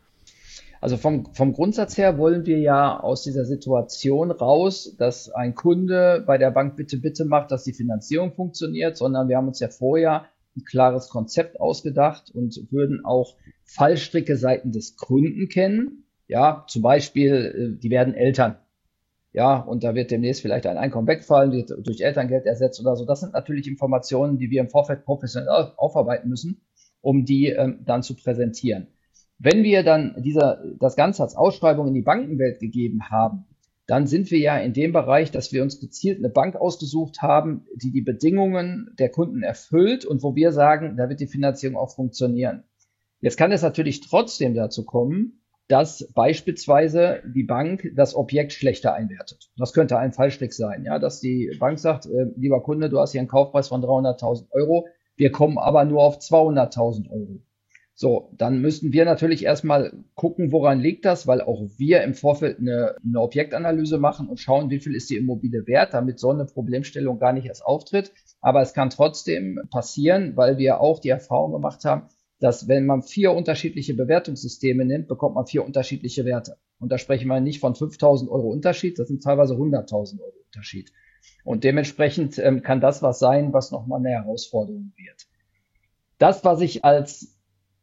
Also vom, vom Grundsatz her wollen wir ja aus dieser Situation raus, dass ein Kunde bei der Bank bitte, bitte macht, dass die Finanzierung funktioniert, sondern wir haben uns ja vorher ein klares Konzept ausgedacht und würden auch Fallstricke seitens des Kunden kennen. Ja, zum Beispiel, die werden Eltern. Ja, und da wird demnächst vielleicht ein Einkommen wegfallen, wird durch Elterngeld ersetzt oder so. Das sind natürlich Informationen, die wir im Vorfeld professionell aufarbeiten müssen, um die ähm, dann zu präsentieren. Wenn wir dann dieser, das Ganze als Ausschreibung in die Bankenwelt gegeben haben, dann sind wir ja in dem Bereich, dass wir uns gezielt eine Bank ausgesucht haben, die die Bedingungen der Kunden erfüllt und wo wir sagen, da wird die Finanzierung auch funktionieren. Jetzt kann es natürlich trotzdem dazu kommen, dass beispielsweise die Bank das Objekt schlechter einwertet. Das könnte ein Fallstrick sein, ja, dass die Bank sagt, äh, lieber Kunde, du hast hier einen Kaufpreis von dreihunderttausend Euro, wir kommen aber nur auf zweihunderttausend Euro. So, dann müssten wir natürlich erstmal gucken, woran liegt das, weil auch wir im Vorfeld eine, eine Objektanalyse machen und schauen, wie viel ist die Immobilie wert, damit so eine Problemstellung gar nicht erst auftritt. Aber es kann trotzdem passieren, weil wir auch die Erfahrung gemacht haben, dass wenn man vier unterschiedliche Bewertungssysteme nimmt, bekommt man vier unterschiedliche Werte. Und da sprechen wir nicht von fünftausend Euro Unterschied, das sind teilweise hunderttausend Euro Unterschied. Und dementsprechend ähm, kann das was sein, was nochmal eine Herausforderung wird. Das, was ich als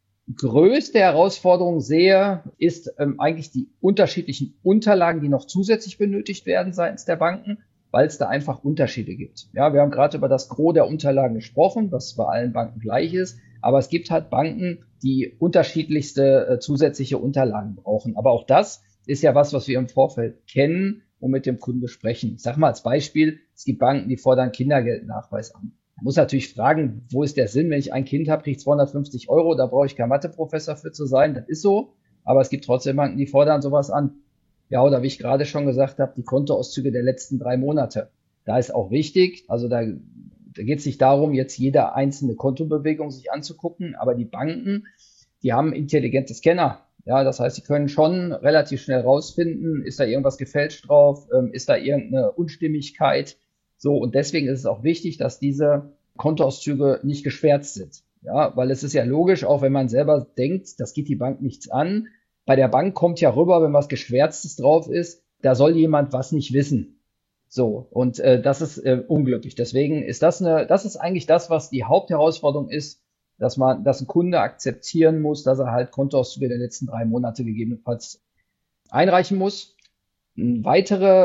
größte Herausforderung sehe, ist ähm, eigentlich die unterschiedlichen Unterlagen, die noch zusätzlich benötigt werden seitens der Banken, weil es da einfach Unterschiede gibt. Ja, wir haben gerade über das Gros der Unterlagen gesprochen, was bei allen Banken gleich ist, aber es gibt halt Banken, die unterschiedlichste äh, zusätzliche Unterlagen brauchen. Aber auch das ist ja was, was wir im Vorfeld kennen und mit dem Kunden besprechen. Ich sage mal als Beispiel, es gibt Banken, die fordern Kindergeldnachweis an. Man muss natürlich fragen, wo ist der Sinn? Wenn ich ein Kind habe, kriege ich zweihundertfünfzig Euro, da brauche ich kein Matheprofessor für zu sein, das ist so. Aber es gibt trotzdem Banken, die fordern sowas an. Ja, oder wie ich gerade schon gesagt habe, die Kontoauszüge der letzten drei Monate. Da ist auch wichtig, also da, da geht es nicht darum, jetzt jede einzelne Kontobewegung sich anzugucken, aber die Banken, die haben intelligente Scanner. Ja, das heißt, sie können schon relativ schnell rausfinden, ist da irgendwas gefälscht drauf, ist da irgendeine Unstimmigkeit. So, und deswegen ist es auch wichtig, dass diese Kontoauszüge nicht geschwärzt sind. Ja, weil es ist ja logisch, auch wenn man selber denkt, das geht die Bank nichts an. Bei der Bank kommt ja rüber, wenn was Geschwärztes drauf ist, da soll jemand was nicht wissen. So, und äh, das ist äh, unglücklich. Deswegen ist das eine, das ist eigentlich das, was die Hauptherausforderung ist, dass man, dass ein Kunde akzeptieren muss, dass er halt Kontoauszüge der letzten drei Monate gegebenenfalls einreichen muss. Eine weitere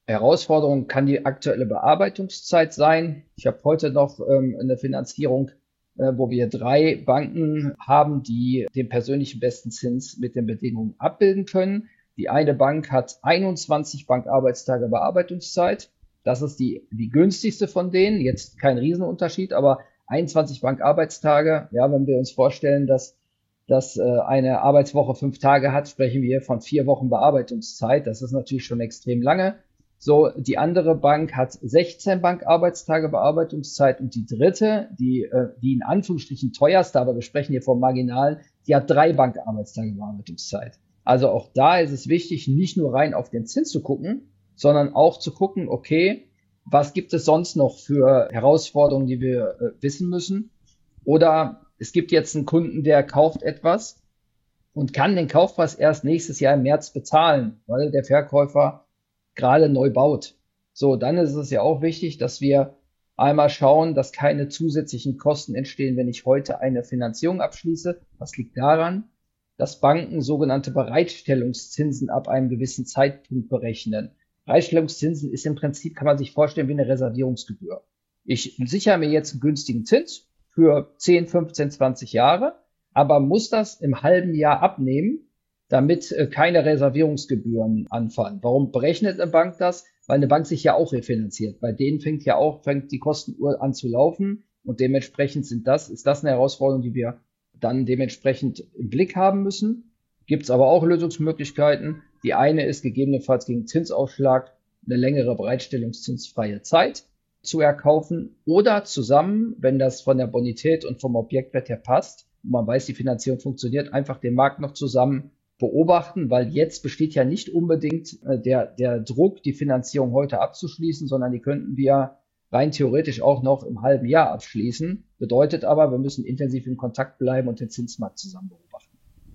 Herausforderung kann die aktuelle Bearbeitungszeit sein. Ich habe heute noch ähm, eine Finanzierung, äh, wo wir drei Banken haben, die den persönlichen besten Zins mit den Bedingungen abbilden können. Die eine Bank hat einundzwanzig Bankarbeitstage Bearbeitungszeit. Das ist die, die günstigste von denen. Jetzt kein Riesenunterschied, aber einundzwanzig Bankarbeitstage. Ja, wenn wir uns vorstellen, dass, dass äh, eine Arbeitswoche fünf Tage hat, sprechen wir von vier Wochen Bearbeitungszeit. Das ist natürlich schon extrem lange. So, die andere Bank hat sechzehn Bankarbeitstage Bearbeitungszeit und die dritte, die, äh, die in Anführungsstrichen teuerste, aber wir sprechen hier vom Marginalen, die hat drei Bankarbeitstage Bearbeitungszeit. Also auch da ist es wichtig, nicht nur rein auf den Zins zu gucken, sondern auch zu gucken, okay, was gibt es sonst noch für Herausforderungen, die wir äh, wissen müssen? Oder es gibt jetzt einen Kunden, der kauft etwas und kann den Kaufpreis erst nächstes Jahr im März bezahlen, weil der Verkäufer gerade neu baut. So, dann ist es ja auch wichtig, dass wir einmal schauen, dass keine zusätzlichen Kosten entstehen, wenn ich heute eine Finanzierung abschließe. Was liegt daran? Dass Banken sogenannte Bereitstellungszinsen ab einem gewissen Zeitpunkt berechnen. Bereitstellungszinsen ist im Prinzip, kann man sich vorstellen, wie eine Reservierungsgebühr. Ich sichere mir jetzt einen günstigen Zins für zehn, fünfzehn, zwanzig Jahre, aber muss das im halben Jahr abnehmen, damit äh, keine Reservierungsgebühren anfallen. Warum berechnet eine Bank das? Weil eine Bank sich ja auch refinanziert. Bei denen fängt ja auch, fängt die Kostenuhr an zu laufen und dementsprechend sind das, ist das eine Herausforderung, die wir dann dementsprechend im Blick haben müssen. Gibt es aber auch Lösungsmöglichkeiten. Die eine ist gegebenenfalls gegen Zinsaufschlag eine längere bereitstellungszinsfreie Zeit zu erkaufen oder zusammen, wenn das von der Bonität und vom Objektwert her passt, und man weiß, die Finanzierung funktioniert, einfach den Markt noch zusammen beobachten, weil jetzt besteht ja nicht unbedingt äh, der, der Druck, die Finanzierung heute abzuschließen, sondern die könnten wir rein theoretisch auch noch im halben Jahr abschließen. Bedeutet aber, wir müssen intensiv in Kontakt bleiben und den Zinsmarkt zusammen beobachten.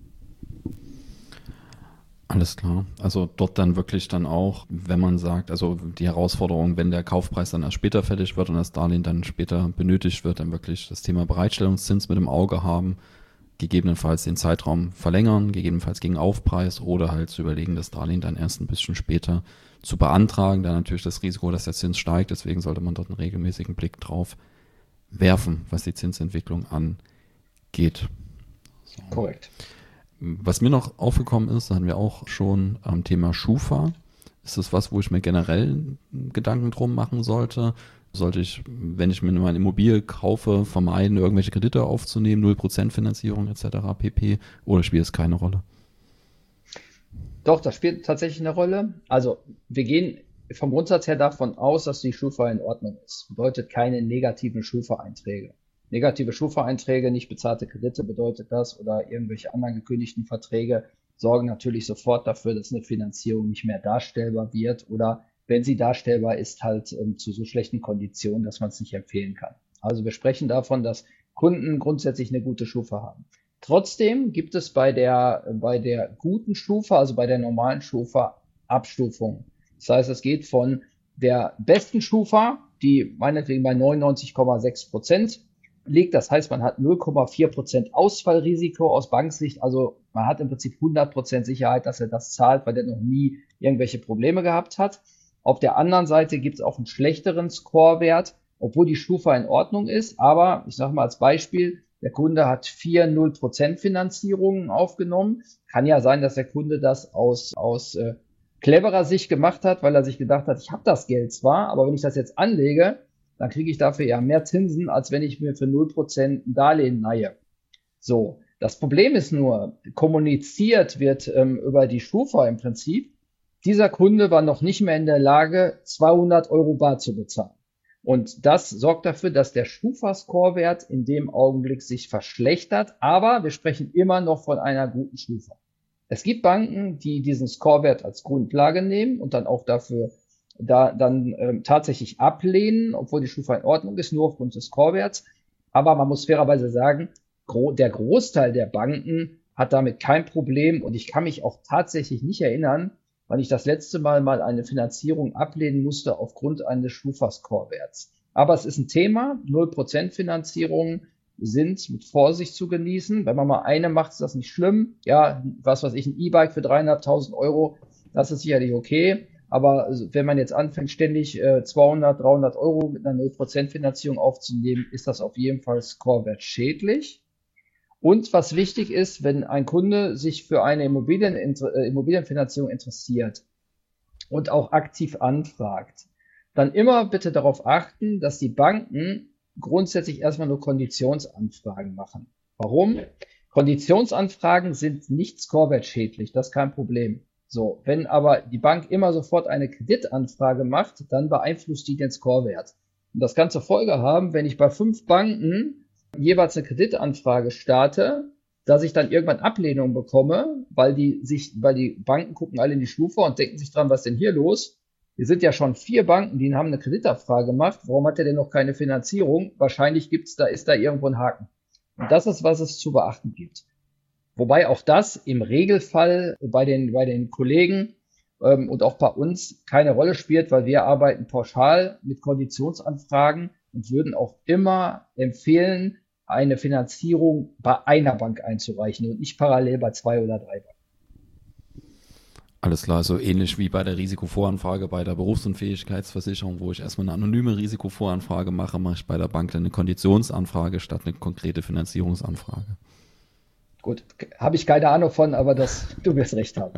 Alles klar. Also dort dann wirklich dann auch, wenn man sagt, also die Herausforderung, wenn der Kaufpreis dann erst später fertig wird und das Darlehen dann später benötigt wird, dann wirklich das Thema Bereitstellungszins mit im Auge haben, gegebenenfalls den Zeitraum verlängern, gegebenenfalls gegen Aufpreis oder halt zu überlegen, das Darlehen dann erst ein bisschen später zu beantragen. Da natürlich das Risiko, dass der Zins steigt, deswegen sollte man dort einen regelmäßigen Blick drauf werfen, was die Zinsentwicklung angeht. So. Korrekt. Was mir noch aufgekommen ist, da hatten wir auch schon am Thema Schufa. Ist das was, wo ich mir generell Gedanken drum machen sollte? Sollte ich, wenn ich mir meine Immobilie kaufe, vermeiden, irgendwelche Kredite aufzunehmen, null Prozent Finanzierung et cetera pp. Oder spielt es keine Rolle? Doch, das spielt tatsächlich eine Rolle. Also wir gehen vom Grundsatz her davon aus, dass die Schufa in Ordnung ist. Bedeutet keine negativen Schufa-Einträge. Negative Schufa-Einträge, nicht bezahlte Kredite bedeutet das oder irgendwelche anderen gekündigten Verträge sorgen natürlich sofort dafür, dass eine Finanzierung nicht mehr darstellbar wird oder wenn sie darstellbar ist, halt ähm, zu so schlechten Konditionen, dass man es nicht empfehlen kann. Also wir sprechen davon, dass Kunden grundsätzlich eine gute Schufa haben. Trotzdem gibt es bei der, bei der guten Schufa, also bei der normalen Schufa, Abstufungen. Das heißt, es geht von der besten Schufa, die meinetwegen bei neunundneunzig Komma sechs Prozent liegt. Das heißt, man hat null Komma vier Prozent Ausfallrisiko aus Banksicht. Also man hat im Prinzip hundert Prozent Sicherheit, dass er das zahlt, weil der noch nie irgendwelche Probleme gehabt hat. Auf der anderen Seite gibt es auch einen schlechteren Scorewert, obwohl die Schufa in Ordnung ist. Aber ich sage mal als Beispiel, der Kunde hat vier null Prozent Finanzierungen aufgenommen. Kann ja sein, dass der Kunde das aus, aus äh, cleverer Sicht gemacht hat, weil er sich gedacht hat, ich habe das Geld zwar, aber wenn ich das jetzt anlege, dann kriege ich dafür ja mehr Zinsen, als wenn ich mir für null Prozent ein Darlehen leihe. So, das Problem ist nur, kommuniziert wird ähm, über die Schufa im Prinzip, dieser Kunde war noch nicht mehr in der Lage, zweihundert Euro bar zu bezahlen. Und das sorgt dafür, dass der Schufa-Scorewert in dem Augenblick sich verschlechtert, aber wir sprechen immer noch von einer guten Schufa. Es gibt Banken, die diesen Scorewert als Grundlage nehmen und dann auch dafür da dann ähm, tatsächlich ablehnen, obwohl die Schufa in Ordnung ist, nur aufgrund des Scorewerts. Aber man muss fairerweise sagen, gro- der Großteil der Banken hat damit kein Problem und ich kann mich auch tatsächlich nicht erinnern, wann ich das letzte Mal mal eine Finanzierung ablehnen musste aufgrund eines Schufa-Scorewerts. Aber es ist ein Thema, null Prozent Finanzierungen sind mit Vorsicht zu genießen. Wenn man mal eine macht, ist das nicht schlimm. Ja, was weiß ich, ein E-Bike für dreieinhalbtausend Euro, das ist sicherlich okay. Aber wenn man jetzt anfängt, ständig äh, zweihundert, dreihundert Euro mit einer null Prozent Finanzierung aufzunehmen, ist das auf jeden Fall Scorewert schädlich. Und was wichtig ist, wenn ein Kunde sich für eine Immobilien, äh, Immobilienfinanzierung interessiert und auch aktiv anfragt, dann immer bitte darauf achten, dass die Banken grundsätzlich erstmal nur Konditionsanfragen machen. Warum? Konditionsanfragen sind nicht Scorewert-schädlich, das ist kein Problem. So, wenn aber die Bank immer sofort eine Kreditanfrage macht, dann beeinflusst die den Scorewert. Und das kann zur Folge haben, wenn ich bei fünf Banken jeweils eine Kreditanfrage starte, dass ich dann irgendwann Ablehnung bekomme, weil die sich, weil die Banken gucken alle in die Schufa und denken sich dran, was ist denn hier los? Wir sind ja schon vier Banken, die haben eine Kreditanfrage gemacht. Warum hat der denn noch keine Finanzierung? Wahrscheinlich gibt's da, ist da irgendwo ein Haken. Und das ist, was es zu beachten gibt. Wobei auch das im Regelfall bei den, bei den Kollegen ähm, und auch bei uns keine Rolle spielt, weil wir arbeiten pauschal mit Konditionsanfragen und würden auch immer empfehlen, eine Finanzierung bei einer Bank einzureichen und nicht parallel bei zwei oder drei Banken. Alles klar, so ähnlich wie bei der Risikovoranfrage bei der Berufsunfähigkeitsversicherung, wo ich erstmal eine anonyme Risikovoranfrage mache, mache ich bei der Bank dann eine Konditionsanfrage statt eine konkrete Finanzierungsanfrage. Gut, habe ich keine Ahnung von, aber das, du wirst recht haben.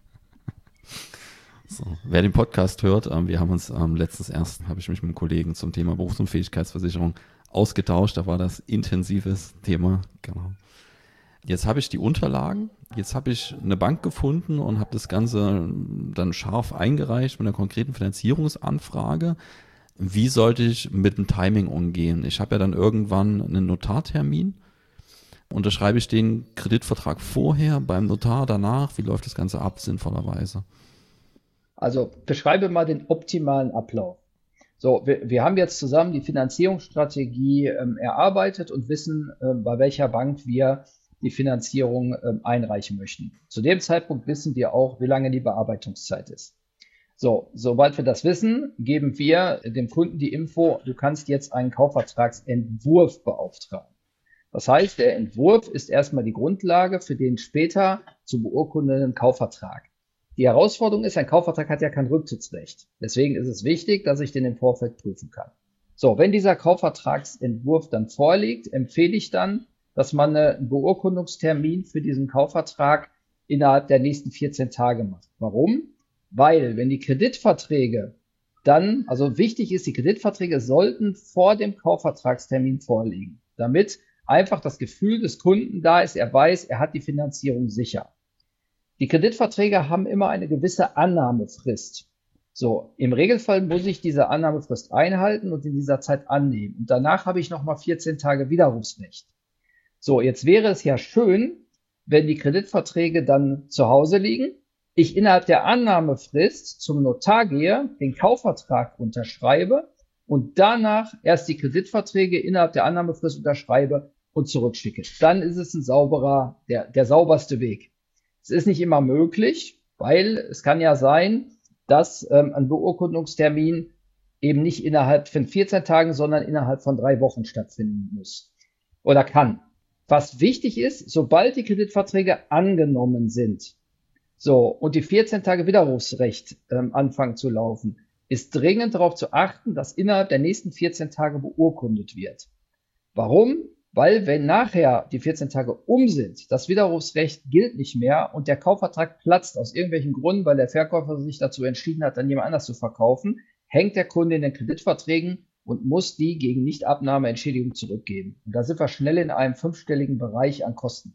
So, wer den Podcast hört, ähm, wir haben uns ähm, letztens erst, habe ich mich mit einem Kollegen zum Thema Berufsunfähigkeitsversicherung ausgetauscht, da war das intensives Thema, genau. Jetzt habe ich die Unterlagen, jetzt habe ich eine Bank gefunden und habe das Ganze dann scharf eingereicht mit einer konkreten Finanzierungsanfrage. Wie sollte ich mit dem Timing umgehen? Ich habe ja dann irgendwann einen Notartermin. Unterschreibe ich den Kreditvertrag vorher beim Notar, danach? Wie läuft das Ganze ab, sinnvollerweise? Also beschreibe mal den optimalen Ablauf. So, wir, wir haben jetzt zusammen die Finanzierungsstrategie ähm, erarbeitet und wissen, äh, bei welcher Bank wir die Finanzierung ähm, einreichen möchten. Zu dem Zeitpunkt wissen wir auch, wie lange die Bearbeitungszeit ist. So, sobald wir das wissen, geben wir dem Kunden die Info, du kannst jetzt einen Kaufvertragsentwurf beauftragen. Das heißt, der Entwurf ist erstmal die Grundlage für den später zu beurkundenden Kaufvertrag. Die Herausforderung ist, ein Kaufvertrag hat ja kein Rücktrittsrecht. Deswegen ist es wichtig, dass ich den im Vorfeld prüfen kann. So, wenn dieser Kaufvertragsentwurf dann vorliegt, empfehle ich dann, dass man einen Beurkundungstermin für diesen Kaufvertrag innerhalb der nächsten vierzehn Tage macht. Warum? Weil, wenn die Kreditverträge dann, also wichtig ist, die Kreditverträge sollten vor dem Kaufvertragstermin vorliegen, damit einfach das Gefühl des Kunden da ist, er weiß, er hat die Finanzierung sicher. Die Kreditverträge haben immer eine gewisse Annahmefrist. So, im Regelfall muss ich diese Annahmefrist einhalten und in dieser Zeit annehmen. Und danach habe ich nochmal vierzehn Tage Widerrufsrecht. So, jetzt wäre es ja schön, wenn die Kreditverträge dann zu Hause liegen, ich innerhalb der Annahmefrist zum Notar gehe, den Kaufvertrag unterschreibe und danach erst die Kreditverträge innerhalb der Annahmefrist unterschreibe und zurückschicke. Dann ist es ein sauberer, der, der sauberste Weg. Es ist nicht immer möglich, weil es kann ja sein, dass ähm, ein Beurkundungstermin eben nicht innerhalb von vierzehn Tagen, sondern innerhalb von drei Wochen stattfinden muss oder kann. Was wichtig ist, sobald die Kreditverträge angenommen sind, so, und die vierzehn Tage Widerrufsrecht ähm, anfangen zu laufen, ist dringend darauf zu achten, dass innerhalb der nächsten vierzehn Tage beurkundet wird. Warum? Weil wenn nachher die vierzehn Tage um sind, das Widerrufsrecht gilt nicht mehr und der Kaufvertrag platzt aus irgendwelchen Gründen, weil der Verkäufer sich dazu entschieden hat, dann jemand anders zu verkaufen, hängt der Kunde in den Kreditverträgen und muss die gegen Nichtabnahmeentschädigung zurückgeben. Und da sind wir schnell in einem fünfstelligen Bereich an Kosten.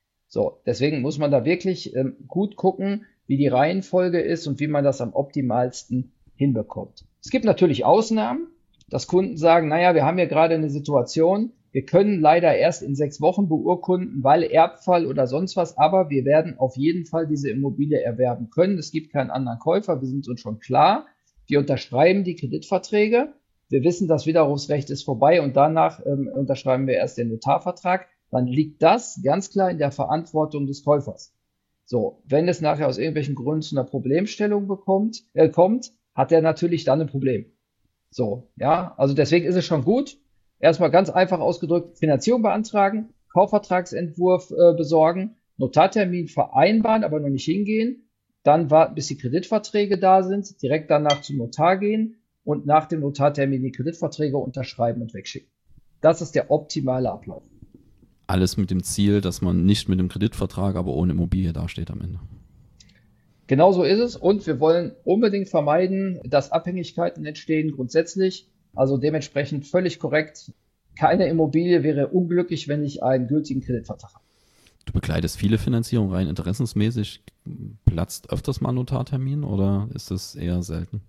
So, deswegen muss man da wirklich ähm, gut gucken, wie die Reihenfolge ist und wie man das am optimalsten hinbekommt. Es gibt natürlich Ausnahmen, dass Kunden sagen, naja, wir haben ja gerade eine Situation, wir können leider erst in sechs Wochen beurkunden, weil Erbfall oder sonst was, aber wir werden auf jeden Fall diese Immobilie erwerben können. Es gibt keinen anderen Käufer, wir sind uns schon klar. Wir unterschreiben die Kreditverträge. Wir wissen, das Widerrufsrecht ist vorbei und danach ähm, unterschreiben wir erst den Notarvertrag. Dann liegt das ganz klar in der Verantwortung des Käufers. So, wenn es nachher aus irgendwelchen Gründen zu einer Problemstellung bekommt, äh, kommt, hat er natürlich dann ein Problem. So, ja, also deswegen ist es schon gut. Erstmal ganz einfach ausgedrückt, Finanzierung beantragen, Kaufvertragsentwurf äh, besorgen, Notartermin vereinbaren, aber noch nicht hingehen, dann warten, bis die Kreditverträge da sind, direkt danach zum Notar gehen und nach dem Notartermin die Kreditverträge unterschreiben und wegschicken. Das ist der optimale Ablauf. Alles mit dem Ziel, dass man nicht mit dem Kreditvertrag, aber ohne Immobilie dasteht am Ende. Genau so ist es und wir wollen unbedingt vermeiden, dass Abhängigkeiten entstehen grundsätzlich. Also dementsprechend völlig korrekt. Keine Immobilie wäre unglücklich, wenn ich einen gültigen Kreditvertrag habe. Du begleitest viele Finanzierungen rein interessensmäßig. Platzt öfters mal ein Notartermin oder ist das eher selten?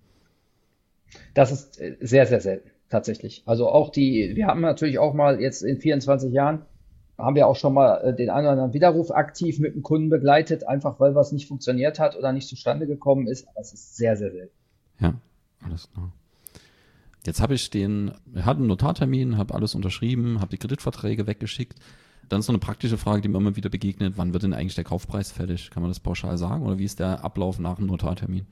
Das ist äh, sehr, sehr selten, tatsächlich. Also auch die, wir haben natürlich auch mal jetzt in vierundzwanzig Jahren, haben wir auch schon mal äh, den einen oder anderen Widerruf aktiv mit dem Kunden begleitet, einfach weil was nicht funktioniert hat oder nicht zustande gekommen ist. Aber es ist sehr, sehr selten. Ja, alles klar. Jetzt habe ich den, wir hatten einen Notartermin, habe alles unterschrieben, habe die Kreditverträge weggeschickt. Dann ist so eine praktische Frage, die mir immer wieder begegnet, wann wird denn eigentlich der Kaufpreis fällig? Kann man das pauschal sagen oder wie ist der Ablauf nach dem Notartermin?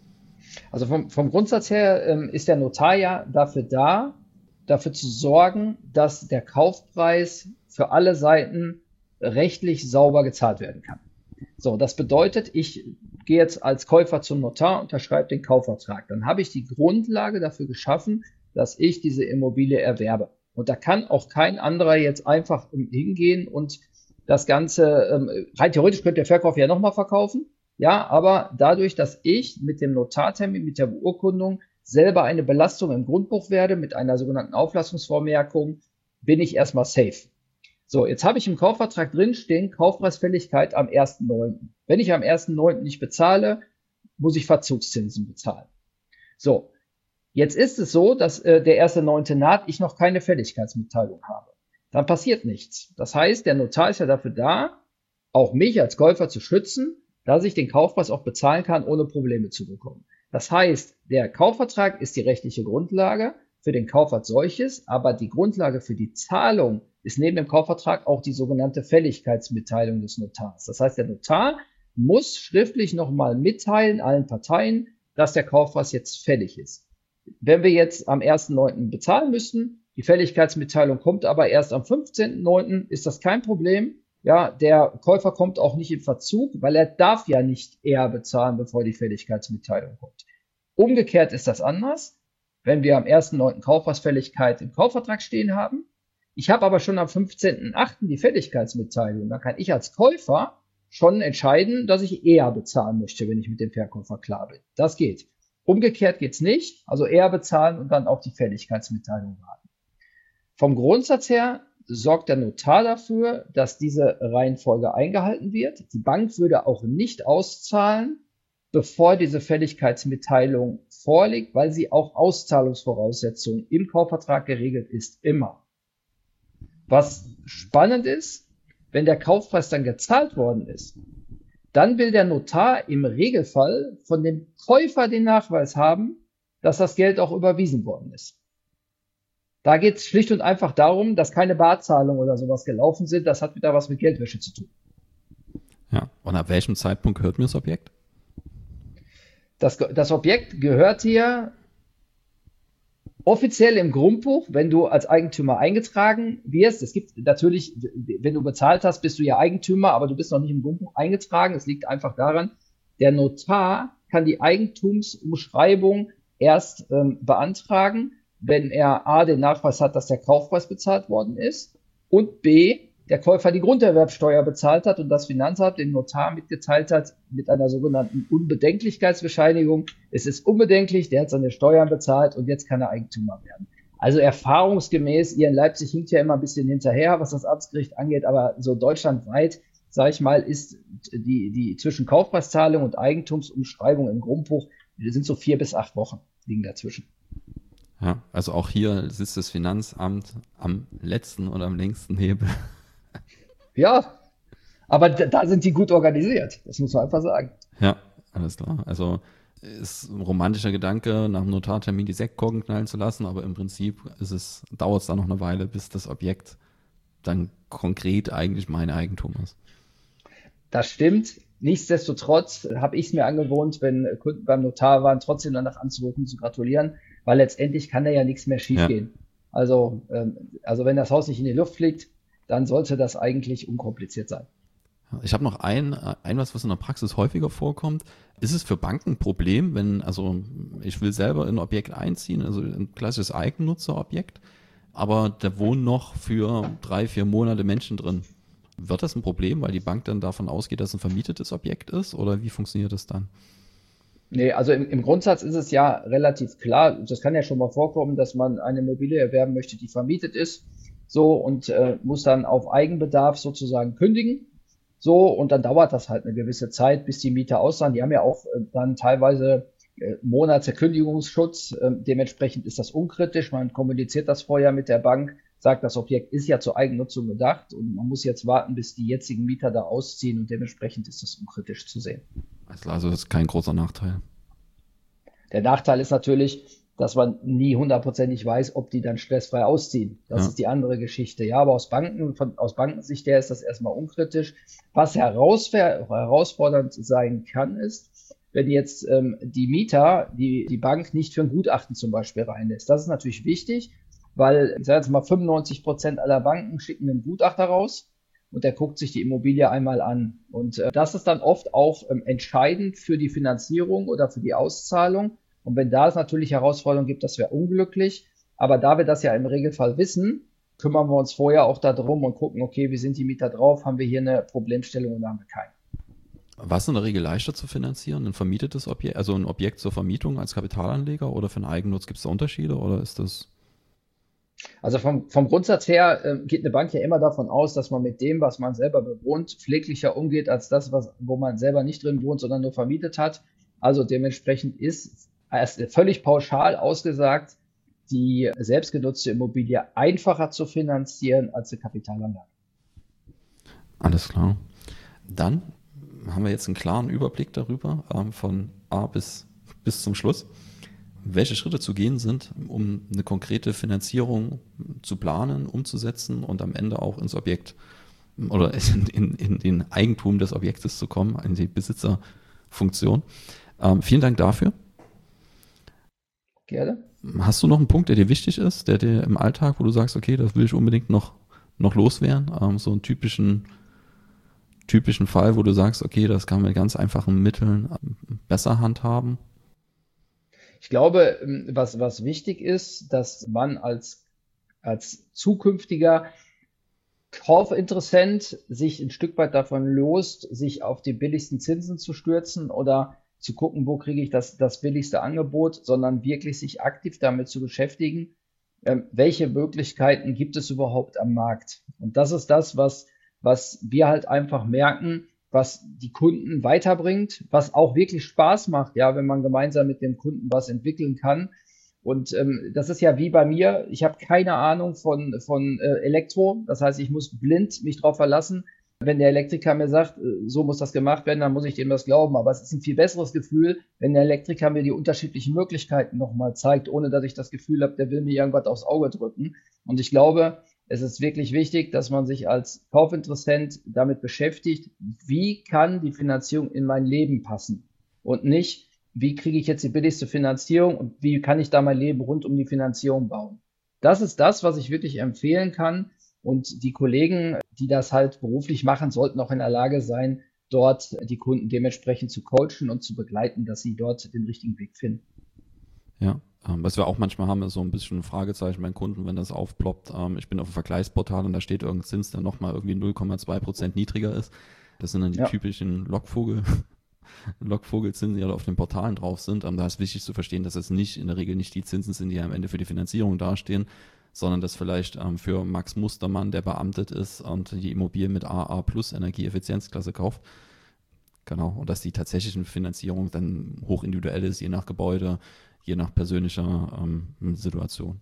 Also vom, vom Grundsatz her ähm, ist der Notar ja dafür da, dafür zu sorgen, dass der Kaufpreis für alle Seiten rechtlich sauber gezahlt werden kann. So, das bedeutet, ich gehe jetzt als Käufer zum Notar, unterschreibe den Kaufvertrag. Dann habe ich die Grundlage dafür geschaffen, dass ich diese Immobilie erwerbe. Und da kann auch kein anderer jetzt einfach hingehen und das Ganze, rein theoretisch könnte der Verkäufer ja nochmal verkaufen. Ja, aber dadurch, dass ich mit dem Notartermin, mit der Beurkundung selber eine Belastung im Grundbuch werde, mit einer sogenannten Auflassungsvormerkung, bin ich erstmal safe. So, jetzt habe ich im Kaufvertrag drinstehen, Kaufpreisfälligkeit am ersten neunten Wenn ich am ersten neunten nicht bezahle, muss ich Verzugszinsen bezahlen. So, jetzt ist es so, dass äh, der erste neunte naht, ich noch keine Fälligkeitsmitteilung habe. Dann passiert nichts. Das heißt, der Notar ist ja dafür da, auch mich als Käufer zu schützen, dass ich den Kaufpreis auch bezahlen kann, ohne Probleme zu bekommen. Das heißt, der Kaufvertrag ist die rechtliche Grundlage für den Kauf als solches, aber die Grundlage für die Zahlung ist neben dem Kaufvertrag auch die sogenannte Fälligkeitsmitteilung des Notars. Das heißt, der Notar muss schriftlich nochmal mitteilen allen Parteien, dass der Kaufpreis jetzt fällig ist. Wenn wir jetzt am ersten neunten bezahlen müssten, die Fälligkeitsmitteilung kommt aber erst am fünfzehnten neunten, ist das kein Problem. Ja, der Käufer kommt auch nicht in Verzug, weil er darf ja nicht eher bezahlen, bevor die Fälligkeitsmitteilung kommt. Umgekehrt ist das anders, wenn wir am ersten neunten Kaufpreisfälligkeit im Kaufvertrag stehen haben. Ich habe aber schon am fünfzehnten achten die Fälligkeitsmitteilung. Dann kann ich als Käufer schon entscheiden, dass ich eher bezahlen möchte, wenn ich mit dem Verkäufer klar bin. Das geht. Umgekehrt geht's nicht, also eher bezahlen und dann auf die Fälligkeitsmitteilung warten. Vom Grundsatz her sorgt der Notar dafür, dass diese Reihenfolge eingehalten wird. Die Bank würde auch nicht auszahlen, bevor diese Fälligkeitsmitteilung vorliegt, weil sie auch Auszahlungsvoraussetzungen im Kaufvertrag geregelt ist, immer. Was spannend ist, wenn der Kaufpreis dann gezahlt worden ist, dann will der Notar im Regelfall von dem Käufer den Nachweis haben, dass das Geld auch überwiesen worden ist. Da geht es schlicht und einfach darum, dass keine Barzahlungen oder sowas gelaufen sind. Das hat wieder was mit Geldwäsche zu tun. Ja, und ab welchem Zeitpunkt gehört mir das Objekt? Das, das Objekt gehört dir offiziell im Grundbuch, wenn du als Eigentümer eingetragen wirst. Es gibt natürlich, wenn du bezahlt hast, bist du ja Eigentümer, aber du bist noch nicht im Grundbuch eingetragen. Es liegt einfach daran, der Notar kann die Eigentumsumschreibung erst ähm, beantragen, wenn er A, den Nachweis hat, dass der Kaufpreis bezahlt worden ist und B, der Käufer die Grunderwerbsteuer bezahlt hat und das Finanzamt dem Notar mitgeteilt hat mit einer sogenannten Unbedenklichkeitsbescheinigung. Es ist unbedenklich, der hat seine Steuern bezahlt und jetzt kann er Eigentümer werden. Also erfahrungsgemäß, ihr in Leipzig hinkt ja immer ein bisschen hinterher, was das Amtsgericht angeht, aber so deutschlandweit, sage ich mal, ist die, die zwischen Kaufpreiszahlung und Eigentumsumschreibung im Grundbuch, sind so vier bis acht Wochen liegen dazwischen. Ja, also auch hier sitzt das Finanzamt am letzten oder am längsten Hebel. Ja, aber da, da sind die gut organisiert, das muss man einfach sagen. Ja, alles klar. Also ist ein romantischer Gedanke, nach dem Notartermin die Sektkorken knallen zu lassen, aber im Prinzip ist es, dauert es da noch eine Weile, bis das Objekt dann konkret eigentlich mein Eigentum ist. Das stimmt. Nichtsdestotrotz habe ich es mir angewohnt, wenn Kunden beim Notar waren, trotzdem danach anzurufen, zu gratulieren, weil letztendlich kann da ja nichts mehr schiefgehen. Ja. Also, ähm, also wenn das Haus nicht in die Luft fliegt, dann sollte das eigentlich unkompliziert sein. Ich habe noch ein, ein was, was in der Praxis häufiger vorkommt. Ist es für Banken ein Problem, wenn, also ich will selber in ein Objekt einziehen, also ein klassisches Eigennutzerobjekt, aber da wohnen noch für drei, vier Monate Menschen drin. Wird das ein Problem, weil die Bank dann davon ausgeht, dass es ein vermietetes Objekt ist, oder wie funktioniert das dann? Nee, also im, im Grundsatz ist es ja relativ klar. Das kann ja schon mal vorkommen, dass man eine Immobilie erwerben möchte, die vermietet ist, so und äh, muss dann auf Eigenbedarf sozusagen kündigen. So, und dann dauert das halt eine gewisse Zeit, bis die Mieter auszahlen. Die haben ja auch äh, dann teilweise äh, Monate Kündigungsschutz. Ähm, dementsprechend ist das unkritisch. Man kommuniziert das vorher mit der Bank, sagt, das Objekt ist ja zur Eigennutzung gedacht und man muss jetzt warten, bis die jetzigen Mieter da ausziehen und dementsprechend ist das unkritisch zu sehen. Also, also das ist kein großer Nachteil. Der Nachteil ist natürlich, dass man nie hundertprozentig weiß, ob die dann stressfrei ausziehen. Das Ja. ist die andere Geschichte. Ja, aber aus Banken, von, aus Bankensicht her ist das erstmal unkritisch. Was herausfer- herausfordernd sein kann, ist, wenn jetzt ähm, die Mieter die, die Bank nicht für ein Gutachten zum Beispiel reinlässt. Das ist natürlich wichtig, weil, ich sage jetzt mal, fünfundneunzig Prozent aller Banken schicken einen Gutachter raus und der guckt sich die Immobilie einmal an. Und äh, das ist dann oft auch ähm, entscheidend für die Finanzierung oder für die Auszahlung. Und wenn da es natürlich Herausforderungen gibt, das wäre unglücklich. Aber da wir das ja im Regelfall wissen, kümmern wir uns vorher auch darum und gucken, okay, wie sind die Mieter drauf? Haben wir hier eine Problemstellung oder haben wir keine? Was ist in der Regel leichter zu finanzieren? Ein vermietetes Objekt, also ein Objekt zur Vermietung als Kapitalanleger oder für einen Eigennutz? Gibt es da Unterschiede oder ist das? Also vom, vom Grundsatz her äh, geht eine Bank ja immer davon aus, dass man mit dem, was man selber bewohnt, pfleglicher umgeht als das, was, wo man selber nicht drin wohnt, sondern nur vermietet hat. Also dementsprechend ist erst völlig pauschal ausgesagt, die selbstgenutzte Immobilie einfacher zu finanzieren als eine Kapitalanlage. Alles klar. Dann haben wir jetzt einen klaren Überblick darüber, ähm, von A bis, bis zum Schluss, welche Schritte zu gehen sind, um eine konkrete Finanzierung zu planen, umzusetzen und am Ende auch ins Objekt oder in, in, in den Eigentum des Objektes zu kommen, in die Besitzerfunktion. Ähm, vielen Dank dafür. Gerne. Hast du noch einen Punkt, der dir wichtig ist, der dir im Alltag, wo du sagst, okay, das will ich unbedingt noch, noch loswerden, ähm, so einen typischen, typischen Fall, wo du sagst, okay, das kann man mit ganz einfachen Mitteln ähm, besser handhaben? Ich glaube, ähm, was, was wichtig ist, dass man als, als zukünftiger Kaufinteressent sich ein Stück weit davon löst, sich auf die billigsten Zinsen zu stürzen oder zu gucken, wo kriege ich das, das billigste Angebot, sondern wirklich sich aktiv damit zu beschäftigen, ähm, welche Möglichkeiten gibt es überhaupt am Markt. Und das ist das, was, was wir halt einfach merken, was die Kunden weiterbringt, was auch wirklich Spaß macht, ja, wenn man gemeinsam mit dem Kunden was entwickeln kann. Und ähm, das ist ja wie bei mir, ich habe keine Ahnung von, von äh, Elektro, das heißt, ich muss blind mich drauf verlassen. Wenn der Elektriker mir sagt, äh, so muss das gemacht werden, dann muss ich dem das glauben. Aber es ist ein viel besseres Gefühl, wenn der Elektriker mir die unterschiedlichen Möglichkeiten nochmal zeigt, ohne dass ich das Gefühl habe, der will mir irgendwas aufs Auge drücken. Und ich glaube, es ist wirklich wichtig, dass man sich als Kaufinteressent damit beschäftigt, wie kann die Finanzierung in mein Leben passen und nicht, wie kriege ich jetzt die billigste Finanzierung und wie kann ich da mein Leben rund um die Finanzierung bauen. Das ist das, was ich wirklich empfehlen kann und die Kollegen, die das halt beruflich machen, sollten auch in der Lage sein, dort die Kunden dementsprechend zu coachen und zu begleiten, dass sie dort den richtigen Weg finden. Ja, ähm, was wir auch manchmal haben, ist so ein bisschen ein Fragezeichen beim Kunden, wenn das aufploppt. Ähm, ich bin auf dem Vergleichsportal und da steht irgendein Zins, der nochmal irgendwie null Komma zwei Prozent niedriger ist. Das sind dann die Ja. typischen Lockvogel, Lockvogelzinsen, die halt auf den Portalen drauf sind. Ähm, da ist wichtig zu verstehen, dass es nicht, in der Regel nicht die Zinsen sind, die am Ende für die Finanzierung dastehen, sondern dass vielleicht ähm, für Max Mustermann, der beamtet ist und die Immobilie mit A A plus Energieeffizienzklasse kauft, genau, und dass die tatsächliche Finanzierung dann hoch individuell ist, je nach Gebäude, je nach persönlicher ähm, Situation.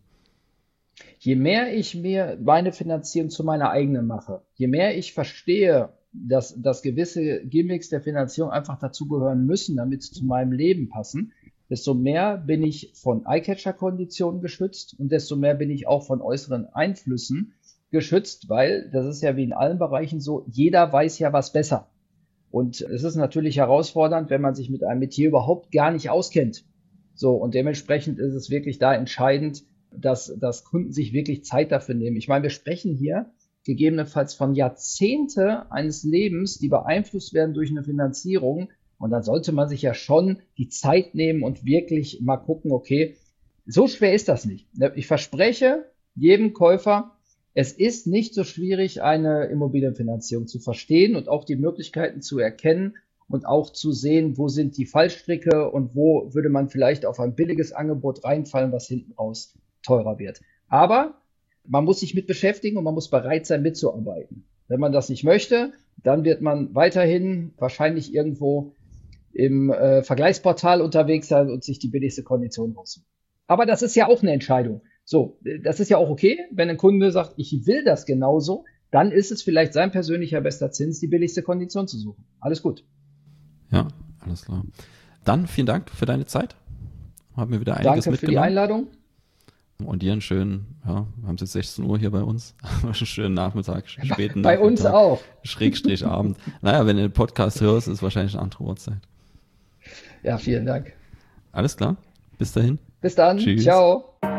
Je mehr ich mir meine Finanzierung zu meiner eigenen mache, je mehr ich verstehe, dass, dass gewisse Gimmicks der Finanzierung einfach dazugehören müssen, damit sie zu meinem Leben passen, desto mehr bin ich von Eyecatcher-Konditionen geschützt und desto mehr bin ich auch von äußeren Einflüssen geschützt, weil das ist ja wie in allen Bereichen so, jeder weiß ja was besser. Und es ist natürlich herausfordernd, wenn man sich mit einem Metier überhaupt gar nicht auskennt. So, und dementsprechend ist es wirklich da entscheidend, dass, dass Kunden sich wirklich Zeit dafür nehmen. Ich meine, wir sprechen hier gegebenenfalls von Jahrzehnte eines Lebens, die beeinflusst werden durch eine Finanzierung, Und dann sollte man sich ja schon die Zeit nehmen und wirklich mal gucken, okay, so schwer ist das nicht. Ich verspreche jedem Käufer, es ist nicht so schwierig, eine Immobilienfinanzierung zu verstehen und auch die Möglichkeiten zu erkennen und auch zu sehen, wo sind die Fallstricke und wo würde man vielleicht auf ein billiges Angebot reinfallen, was hinten raus teurer wird. Aber man muss sich mit beschäftigen und man muss bereit sein, mitzuarbeiten. Wenn man das nicht möchte, dann wird man weiterhin wahrscheinlich irgendwo im äh, Vergleichsportal unterwegs sein und sich die billigste Kondition raussuchen. Aber das ist ja auch eine Entscheidung. So, das ist ja auch okay, wenn ein Kunde sagt, ich will das genauso, dann ist es vielleicht sein persönlicher bester Zins, die billigste Kondition zu suchen. Alles gut. Ja, alles klar. Dann vielen Dank für deine Zeit. Haben wir wieder einiges Danke mitgenommen. für die Einladung. Und dir einen schönen, ja, wir haben es jetzt sechzehn Uhr hier bei uns, einen schönen Nachmittag, späten bei Nachmittag. Bei uns auch. Schrägstrich Abend. Naja, wenn du den Podcast hörst, ist wahrscheinlich eine andere Uhrzeit. Ja, vielen Dank. Alles klar. Bis dahin. Bis dann. Tschüss. Ciao.